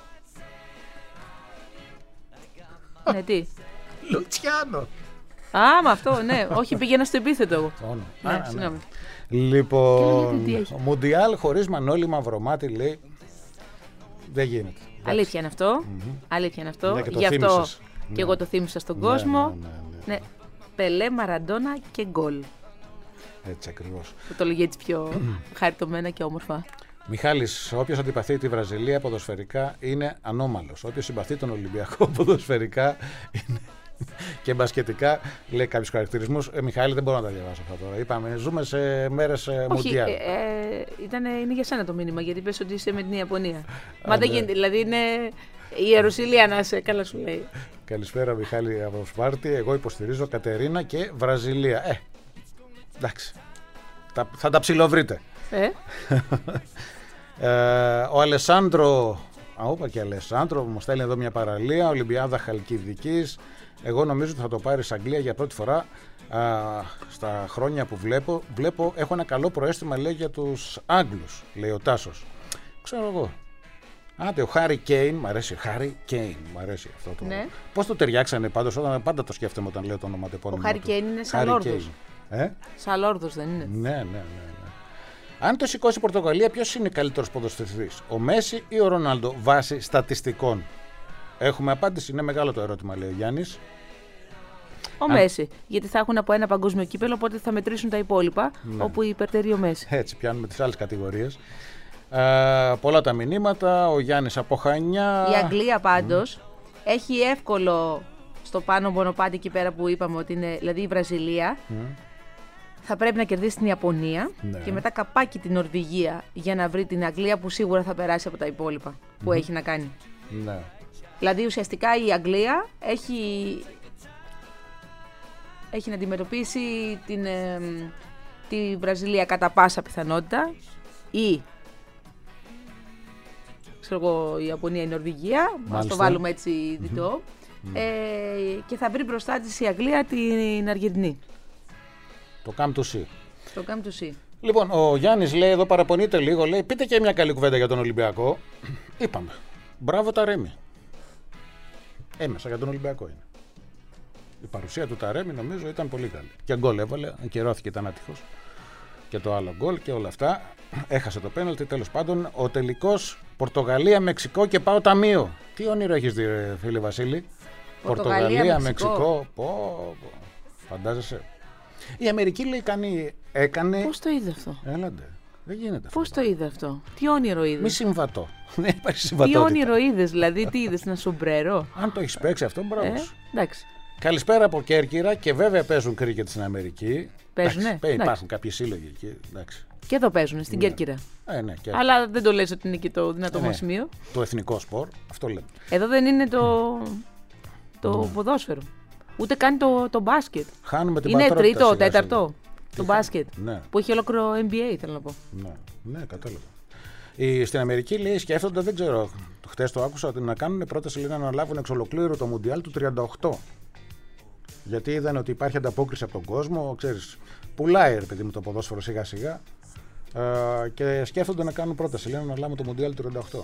Ναι, τι? Λουτσιάνο. Α, με αυτό, ναι. Όχι, πήγαινα στο επίθετο εγώ. Το όνομα. Ναι, Α, συγγνώμη. Ναι. Λοιπόν, Μουντιάλ χωρίς Μανώλη Μαυρομάτη, λέει. Δεν γίνεται. Αλήθεια είναι αυτό. Mm-hmm. Αλήθεια είναι αυτό. Ναι, και γι' αυτό θύμισες. και Ναι. εγώ το θύμισα στον Ναι, κόσμο. ναι, ναι, ναι. Ναι. Πελέ, Μαραντόνα και γκολ. Έτσι ακριβώς. Που το λέγει έτσι πιο χαριτωμένα και όμορφα. Μιχάλης, όποιος αντιπαθεί τη Βραζιλία ποδοσφαιρικά είναι ανώμαλος. Όποιος συμπαθεί τον Ολυμπιακό ποδοσφαιρικά είναι... και μπασκετικά λέει κάποιους χαρακτηρισμούς. Ε, Μιχάλη, δεν μπορώ να τα διαβάσω αυτά τώρα. Είπαμε, ζούμε σε μέρες Μουντιάλ. Όχι, ε, ε, ήταν, είναι για σένα το μήνυμα, γιατί πες ότι είσαι με την Ιαπωνία. Μα δεν γίνεται, δηλαδή είναι η Ιερουσαλήμ να είσαι, καλά σου λέει. Καλησπέρα, Μιχάλη από Σπάρτη. Εγώ υποστηρίζω Κατερίνα και Βραζιλία. Ε, εντάξει. Τα, θα τα ψιλοβρείτε. Ε? ε, ο Αλεσάνδρο, α, όπα και Αλεσάνδρο, μου στέλνει εδώ μια παραλία. Ολυμπιάδα Χαλκιδικής. Εγώ νομίζω ότι θα το πάρει σε Αγγλία για πρώτη φορά α, στα χρόνια που βλέπω. Βλέπω, έχω ένα καλό προαίσθημα, λέει, για τους Άγγλους, λέει ο Τάσος. Ξέρω εγώ. Άντε, ο Χάρι Κέιν, μ' αρέσει. Χάρι Κέιν, μ' αρέσει αυτό το. Ναι. Πώς το ταιριάξανε πάντως, όταν πάντα το σκέφτομαι όταν λέω το ονοματεπώνυμο. Ο Χάρι Κέιν είναι σαν Λόρδος. Ε? Σαν Λόρδος δεν είναι? Ναι, ναι, ναι, ναι. Αν το σηκώσει η Πορτογαλία, ποιος είναι καλύτερος ποδοσφαιριστής, ο Μέση ή ο Ρονάλντο, βάσει στατιστικών? Έχουμε απάντηση, είναι μεγάλο το ερώτημα, λέει ο Γιάννης. Ο Αν... Μέση, γιατί θα έχουν από ένα παγκόσμιο κύπελο, οπότε θα μετρήσουν τα υπόλοιπα, ναι. όπου υπερτερεί ο Μέση. Έτσι, πιάνουμε τις άλλες κατηγορίες. Ε, πολλά τα μηνύματα, ο Γιάννης από Χανιά. Η Αγγλία πάντως mm. έχει εύκολο στο πάνω μονοπάτι εκεί πέρα που είπαμε ότι είναι, δηλαδή η Βραζιλία. Mm. Θα πρέπει να κερδίσει την Ιαπωνία ναι. και μετά καπάκι την Νορβηγία για να βρει την Αγγλία που σίγουρα θα περάσει από τα υπόλοιπα που mm. έχει να κάνει. Ναι. Δηλαδή ουσιαστικά η Αγγλία έχει, έχει να αντιμετωπίσει την, ε, τη Βραζιλία κατά πάσα πιθανότητα ή ξέρω εγώ, η Ιαπωνία, η Νορβηγία, ας το βάλουμε έτσι διτό mm-hmm. ε, και θα βρει μπροστά της η Αγγλία την Αργεντινή. Το come to see. Το come to see. Λοιπόν, ο Γιάννης λέει εδώ, παραπονείται λίγο, λέει, πείτε και μια καλή κουβέντα για τον Ολυμπιακό. Είπαμε. Μπράβο Ταρέμι. Έμεσα για τον Ολυμπιακό είναι. Η παρουσία του Ταρέμι νομίζω ήταν πολύ καλή. Και γκολ έβαλε, ακυρώθηκε, ήταν άτυχος. Και το άλλο γκολ και όλα αυτά. Έχασε το πέναλτι, τέλος πάντων. Ο τελικός Πορτογαλία-Μεξικό και πάω ταμείο. Τι όνειρο έχεις δει, φίλε Βασίλη? Πορτογαλία-Μεξικό. Πω, πω. Φαντάζεσαι. Η Αμερική λέει κάνει, έκανε... Πώς το είδε αυτό? Έλαντε, δεν γίνεται αυτό. Πώς το είδε αυτό? Τι όνειρο είδες? Μη συμβατό. Δεν υπάρχει συμβατότητα. Τι όνειρο είδες, δηλαδή, τι είδες, ένα σομπρέρο? Αν το έχεις παίξει αυτό, μπράβο. Ε, εντάξει. Καλησπέρα από Κέρκυρα και βέβαια παίζουν κρίκετ στην Αμερική. Παίζουνε. Υπάρχουν κάποιοι σύλλογοι εκεί. Εντάξει. Και εδώ παίζουν, στην ναι. Κέρκυρα. Ε, ναι, Κέρκυρα. Αλλά δεν το λες ότι είναι και το δυνατό ε, ναι. μας σημείο. Το εθνικό σπορ, αυτό λέμε. Εδώ δεν είναι το, το mm. ποδόσφαιρο. Ούτε καν το, το μπάσκετ. Χάνουμε την είναι πατρότητα. τρίτο, τέταρτο. Το μπάσκετ. Ναι. Που έχει ολόκληρο N B A, θέλω να πω. Ναι, ναι, κατάλαβα. Η, στην Αμερική λέει, σκέφτονται, δεν ξέρω, χτες το άκουσα, ότι να κάνουν πρόταση λέει, να αναλάβουν εξ ολοκλήρου το Μουντιάλ του τριάντα οκτώ. Γιατί είδαν ότι υπάρχει ανταπόκριση από τον κόσμο, ξέρεις, πουλάει ρε παιδί μου το ποδόσφαιρο σιγά σιγά ε, και σκέφτονται να κάνουν πρόταση, λένε να αναλάβουν το Μουντιάλ του τριάντα οκτώ.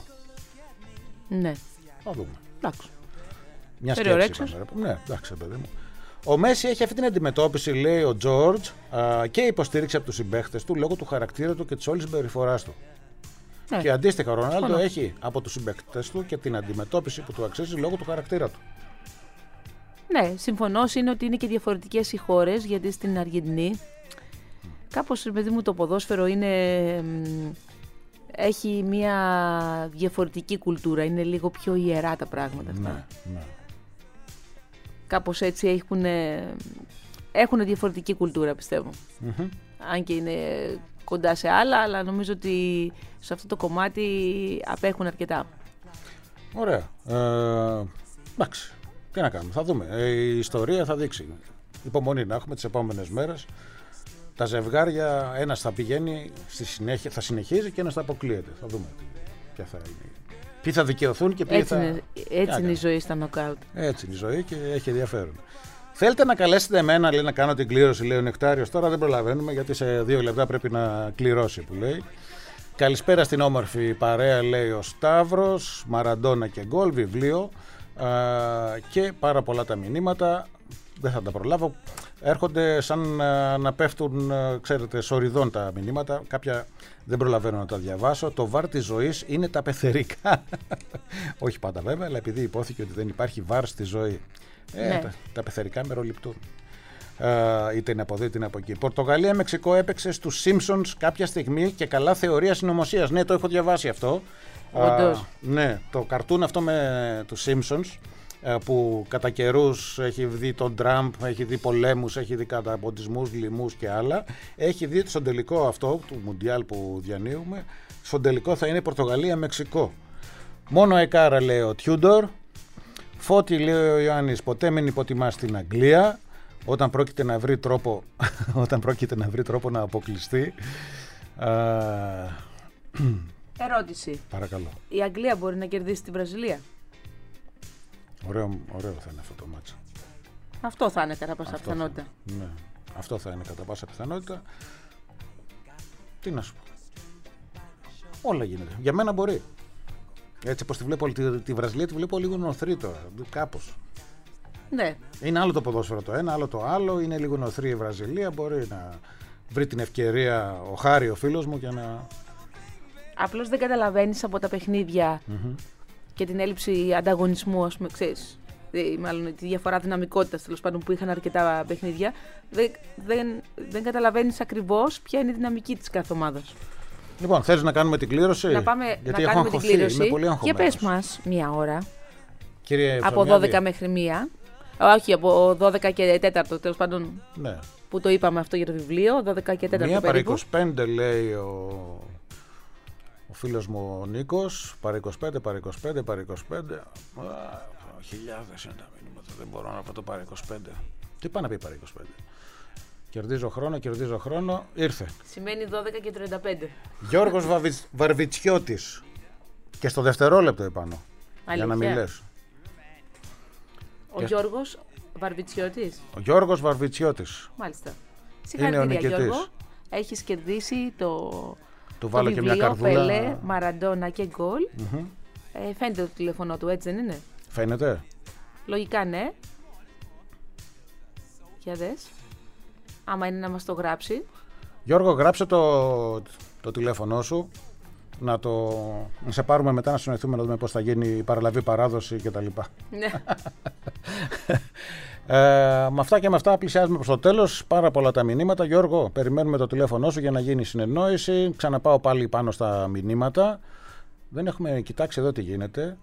Ναι. Θα δούμε. Εντάξει. Μια σκέψη. Ναι, εντάξει, παιδί μου. Ο Μέση έχει αυτή την αντιμετώπιση, λέει ο Τζόρτζ, και υποστήριξη από τους συμπαίχτες του λόγω του χαρακτήρα του και της όλης συμπεριφοράς του. Ναι. Και αντίστοιχα, ο Ρονάλντο έχει από τους συμπαίχτες του και την αντιμετώπιση που του αξίζει λόγω του χαρακτήρα του. Ναι, συμφωνώ. Είναι ότι είναι και διαφορετικές οι χώρες, γιατί στην Αργεντινή κάπως, παιδί μου, το ποδόσφαιρο είναι, έχει μια διαφορετική κουλτούρα. Είναι λίγο πιο ιερά τα πράγματα αυτά. Ναι, ναι. Κάπως έτσι έχουν, έχουν διαφορετική κουλτούρα, πιστεύω. Mm-hmm. Αν και είναι κοντά σε άλλα, αλλά νομίζω ότι σε αυτό το κομμάτι απέχουν αρκετά. Ωραία. Ε, εντάξει. Τι να κάνουμε, θα δούμε. Ε, η ιστορία θα δείξει. Υπομονή να έχουμε τις επόμενες μέρες. Τα ζευγάρια, ένας θα πηγαίνει στη συνέχεια, θα συνεχίζει και ένας θα αποκλείεται. Θα δούμε ποια θα είναι. Ποιοι θα δικαιωθούν και ποιοι έτσι θα. Είναι, έτσι είναι η ζωή στα νοκάουτ. Έτσι είναι η ζωή και έχει ενδιαφέρον. Θέλετε να καλέσετε εμένα, λέει, να κάνω την κλήρωση, λέει ο Νεκτάριος. Τώρα δεν προλαβαίνουμε γιατί σε δύο λεπτά πρέπει να κληρώσει, που λέει. Καλησπέρα στην όμορφη παρέα, λέει ο Σταύρος. Μαραντόνα και γκολ, βιβλίο. Α, και πάρα πολλά τα μηνύματα. Δεν θα τα προλάβω. Έρχονται σαν α, να πέφτουν, α, ξέρετε, σοριδών τα μηνύματα. Κάποια δεν προλαβαίνω να τα διαβάσω. Το βαρ της ζωής είναι τα πεθερικά. Όχι πάντα βέβαια, αλλά επειδή υπόθηκε ότι δεν υπάρχει βαρ στη ζωή. Ε, ναι. τα, τα πεθερικά μεροληπτούν. Uh, είτε είναι από εδώ είτε είναι από εκεί. Πορτογαλία-Μεξικό έπαιξε στους Simpsons κάποια στιγμή και καλά θεωρία συνωμοσίας. Ναι, το έχω διαβάσει αυτό. Uh, ναι, το καρτούν αυτό με τους Simpsons, uh, που κατά καιρούς έχει δει τον Τραμπ, έχει δει πολέμους, έχει δει καταποντισμούς, λοιμούς και άλλα. Έχει δει στον τελικό αυτό του Μουντιάλ που διανύουμε. Στον τελικό θα είναι Πορτογαλία-Μεξικό. Μόνο εκάρα, λέει ο Τιούντορ. Φώτη, λέει ο Ιωάννης, ποτέ μην υποτιμάς την Αγγλία. Όταν πρόκειται να βρει τρόπο, όταν πρόκειται να βρει τρόπο να αποκλειστεί. Α... Ερώτηση. Παρακαλώ. Η Αγγλία μπορεί να κερδίσει τη Βραζιλία? Ωραίο, ωραίο θα είναι αυτό το μάτσο. Αυτό θα είναι κατά πάσα αυτό πιθανότητα. Θα, ναι, αυτό θα είναι κατά πάσα πιθανότητα. Τι να σου πω. Όλα γίνεται. Για μένα μπορεί. Έτσι πως τη βλέπω, τη, τη Βραζιλία τη βλέπω λίγο νοθρή τώρα. Κάπως. Ναι. Είναι άλλο το ποδόσφαιρο το ένα, άλλο το άλλο. Είναι λίγο νοθρή η Βραζιλία. Μπορεί να βρει την ευκαιρία ο Χάρη, ο φίλος μου, και να. Απλώς δεν καταλαβαίνεις από τα παιχνίδια mm-hmm. και την έλλειψη ανταγωνισμού, ας πούμε, ξέρεις. Μάλλον τη διαφορά δυναμικότητας, τέλος πάντων, που είχαν αρκετά παιχνίδια. Δεν, δεν, δεν καταλαβαίνεις ακριβώς ποια είναι η δυναμική της κάθε ομάδας. Λοιπόν, θέλεις να κάνουμε την κλήρωση? Να πάμε γιατί να κάνουμε την κλήρωση. Είμαι πολύ αγχωμένος. Και πες μας μία ώρα. Κύριε από δώδεκα μέχρι μία. Όχι, από δώδεκα και τέταρτο, τέλος πάντων. Ναι. Που το είπαμε αυτό για το βιβλίο. δώδεκα και τέταρτο μία περίπου. Παρά είκοσι πέντε, λέει ο, ο φίλος μου ο Νίκος. Παρά είκοσι πέντε, παρά είκοσι πέντε, παρά είκοσι πέντε. Α, χιλιάδες είναι τα μήνυματα. Δεν μπορώ να πω το παρά είκοσι πέντε. Τι πάει να πει παρά είκοσι πέντε? Κερδίζω χρόνο, κερδίζω χρόνο. Ήρθε. Σημαίνει δώδεκα και τριάντα πέντε. Γιώργος Βαρβιτσιώτης. Και στο δευτερόλεπτο επάνω. Αλήθεια. Για να μην λες. Ο και... Γιώργος Βαρβιτσιώτης. Ο Γιώργος Βαρβιτσιώτης. Μάλιστα. Συγχαρητήρια, Γιώργο. Έχεις κερδίσει το, του βάλω το και βιβλίο μια καρδούλα. Πελέ, Μαραντόνα και γκολ. Mm-hmm. Ε, φαίνεται το τηλέφωνο του, έτσι δεν είναι? Φαίνεται. Λογικά ναι. Για δες. Άμα είναι να μας το γράψει. Γιώργο, γράψε το, το τηλέφωνό σου. Να, το, να σε πάρουμε μετά να συνοηθούμε, να δούμε πώς θα γίνει η παραλαβή παράδοση κτλ. Ναι. ε, με αυτά και με αυτά πλησιάζουμε προς το τέλος. Πάρα πολλά τα μηνύματα. Γιώργο, περιμένουμε το τηλέφωνό σου για να γίνει συνεννόηση. Ξαναπάω πάλι πάνω στα μηνύματα. Δεν έχουμε κοιτάξει εδώ τι γίνεται.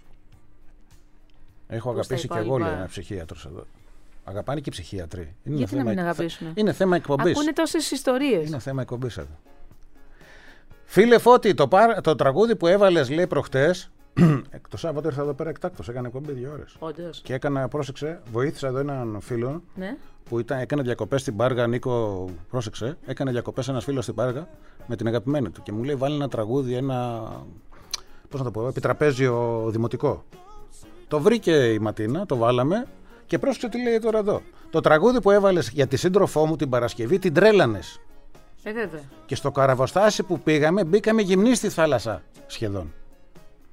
Έχω πώς αγαπήσει και εγώ, λέει ένα ψυχίατρος εδώ. Αγαπάνε και οι ψυχίατροι. Είναι γιατί να μην εκ... αγαπήσουν? Είναι θέμα εκπομπής. Ακούνε τόσες ιστορίες. Είναι θέμα εκπομπής εδώ. Φίλε Φώτη, το, παρ... το τραγούδι που έβαλες, λέει, προχτές, το Σάββατο ήρθα εδώ πέρα εκτάκτως, έκανε εκπομπή δύο ώρες. Όντως. Και έκανα, πρόσεξε, βοήθησα εδώ έναν φίλο, ναι, που ήταν, έκανε διακοπές στην Πάργα. Νίκο, πρόσεξε, έκανε διακοπές ένας φίλος στην Πάργα με την αγαπημένη του και μου λέει, βάλει ένα τραγούδι, ένα, πώς να το πω, επιτραπέζιο δημοτικό. Το βρήκε η Ματίνα, το βάλαμε. Και πρόσεξε τι λέει τώρα εδώ. Το τραγούδι που έβαλες για τη σύντροφό μου την Παρασκευή την τρέλανες. Ε, βέβαια. Και στο καραβοστάσι που πήγαμε μπήκαμε γυμνοί στη θάλασσα σχεδόν.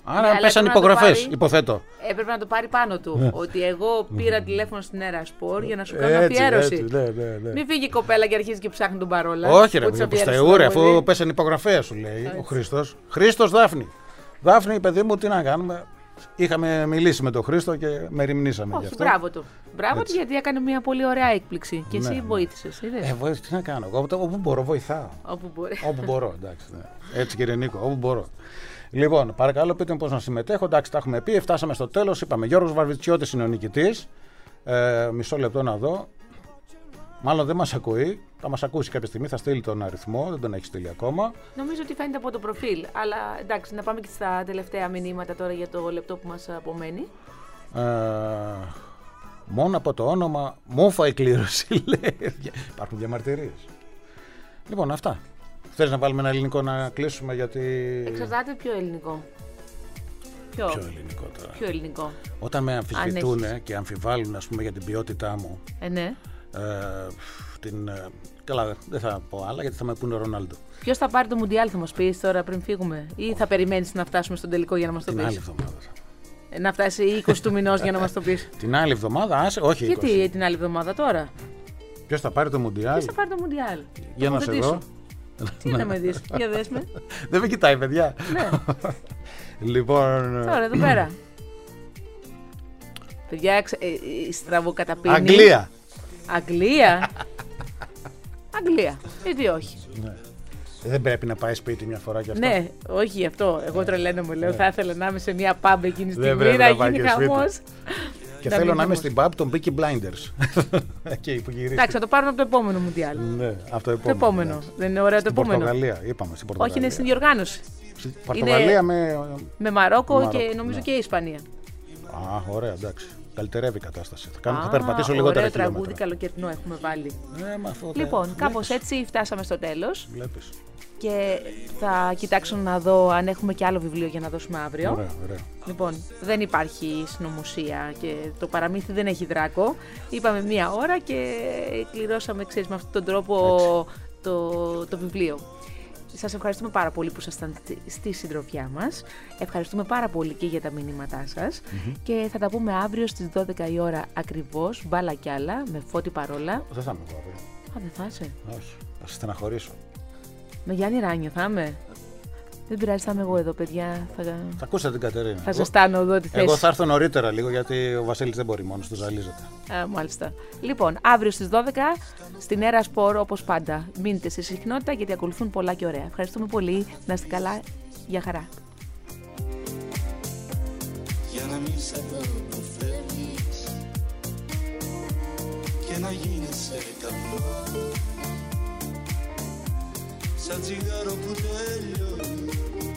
Άρα ναι, πέσαν υπογραφές, υποθέτω. Έπρεπε να το πάρει πάνω του. Ναι. Ότι εγώ πήρα τηλέφωνο στην Ερασπορ για να σου κάνω έτσι, αφιέρωση. Έτσι, ναι, ναι, ναι. Μην φύγει η κοπέλα και αρχίζει και ψάχνει τον παρόλα. Όχι, ρε, μην Θεούρε, αφού πέσαν υπογραφές, σου λέει έτσι. Ο Χρήστος. Χρήστος Δάφνη. Δάφνη, παιδί μου, τι να κάνουμε. Είχαμε μιλήσει με τον Χρήστο και με ρημνήσαμε γι' αυτό. Μπράβο του. Μπράβο του, γιατί έκανε μια πολύ ωραία έκπληξη. Και εσύ ναι, βοήθησες. Ε, βοήθησε, τι να κάνω. Εγώ, όπου μπορώ, βοηθάω. Όπου, μπορεί. όπου μπορώ, εντάξει. Ναι. Έτσι, κύριε Νίκο, όπου μπορώ. Λοιπόν, παρακαλώ πείτε μου πώς να συμμετέχω. Εντάξει, τα έχουμε πει. Φτάσαμε στο τέλος. Είπαμε Γιώργος Βαρβιτσιώτης είναι ο νικητής. Ε, μισό λεπτό να δω. Μάλλον δεν μας ακούει. Θα μας ακούσει κάποια στιγμή. Θα στείλει τον αριθμό. Δεν τον έχει στείλει ακόμα. Νομίζω ότι φαίνεται από το προφίλ. Αλλά εντάξει, να πάμε και στα τελευταία μηνύματα τώρα για το λεπτό που μας απομένει. Ε, μόνο από το όνομα μούφα η κλήρωση, λέει. Υπάρχουν διαμαρτυρίες. Λοιπόν, αυτά. Θέλεις να βάλουμε ένα ελληνικό να κλείσουμε, γιατί. Εξαρτάται ποιο ελληνικό. Ποιο, ποιο ελληνικό τώρα. Ποιο ελληνικό. Όταν με αμφισβητούν και αμφιβάλλουν, ας πούμε, για την ποιότητά μου. Ε, ναι. Ε, την, ε, καλά, δεν θα πω άλλα γιατί θα με πούνε ο Ρονάλντο. Ποιος θα πάρει το Μουντιάλ, θα μας πεις τώρα πριν φύγουμε, ή θα περιμένεις να φτάσουμε στον τελικό για να μας το πεις? Την άλλη εβδομάδα. Ε, να φτάσει είκοσι του μηνός για να μας το πεις. Την άλλη εβδομάδα, άσε, όχι. Γιατί είκοσι. την άλλη εβδομάδα τώρα? Ποιος θα πάρει το Μουντιάλ? Ποιος θα πάρει το Μουντιάλ? Για να σε δω. Τι να με δεις, για δες με. Δεν με κοιτάει, παιδιά. Ναι. Λοιπόν. Τώρα εδώ πέρα. Παιδιά, η στραβοκαταπίνη. Αγγλία. Αγγλία. Αγγλία. Γιατί όχι. Ναι. Δεν πρέπει να πάει σπίτι μια φορά κι αυτό. Ναι, όχι γι' αυτό. Εγώ τρελαίνομαι, λέω. Θα ήθελα να είμαι σε μια pub εκείνη τη στιγμή να γίνει χαμός. Και θέλω να είμαι στην pub των Peaky Blinders. Εκεί που γυρίζει. Εντάξει, θα το πάρουν από το επόμενο Μουντιάλ. Ναι, αυτό το επόμενο. Δεν είναι ωραίο το επόμενο? Στην Πορτογαλία, είπαμε. Στην Πορτογαλία. Όχι, είναι στην διοργάνωση. Στην Πορτογαλία με. Με Μαρόκο και νομίζω και η Ισπανία. Α, ωραία, εντάξει. Καλυτερεύει η κατάσταση. Θα, κάνω, Α, θα περπατήσω λιγότερα χιλιόμετρα. Ωραίο τραγούδι καλοκαιρινό έχουμε βάλει. Ναι, μα αυτό, λοιπόν, δε... κάπως έτσι φτάσαμε στο τέλος. Βλέπεις. Και θα κοιτάξω να δω αν έχουμε και άλλο βιβλίο για να δώσουμε αύριο. Ωραία, ωραία. Λοιπόν, δεν υπάρχει συνωμοσία και το παραμύθι δεν έχει δράκο. Είπαμε μία ώρα και κληρώσαμε, ξέρεις, με αυτόν τον τρόπο το, το βιβλίο. Σας ευχαριστούμε πάρα πολύ που ήσασταν στη συντροφιά μας. Ευχαριστούμε πάρα πολύ και για τα μηνύματά σας. Mm-hmm. Και θα τα πούμε αύριο στις δώδεκα η ώρα ακριβώς, μπάλα κι άλλα, με Φώτη Παρόλα. Δεν θα είμαι εγώ αύριο. Α, δεν θα είσαι? Όχι, θα σε στεναχωρήσω. Με Γιάννη Ράνιο θα είμαι. Δεν πειράζει, θα είμαι εγώ εδώ, παιδιά. Θα, θα ακούσατε την Κατερίνα. Θα ζεστάνω εδώ τη θέση. Εγώ θα έρθω νωρίτερα λίγο, γιατί ο Βασίλης δεν μπορεί μόνος του, ζαλίζεται. Α, μάλιστα. Λοιπόν, αύριο στις δώδεκα στην Ερασπορ, όπως πάντα. Μείνετε σε συχνότητα, γιατί ακολουθούν πολλά και ωραία. Ευχαριστούμε πολύ. Να είστε καλά. Γεια χαρά. Για να μην σε δω που φεύγεις και να γίνεσαι καπνό, σαν τσιγάρο που τελειώνει.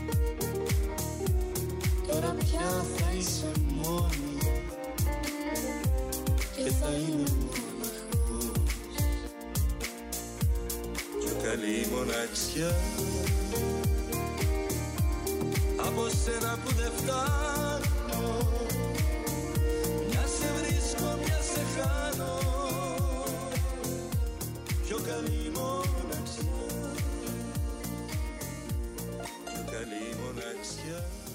Τώρα πια θα είσαι μόνη και θα είμαι μοναχός. Πιο καλή μοναξιά από σένα που δεν φτάνω. Μια σε βρίσκω, μια σε χάνω. Πιο καλή μοναξιά, πιο καλή μοναξιά.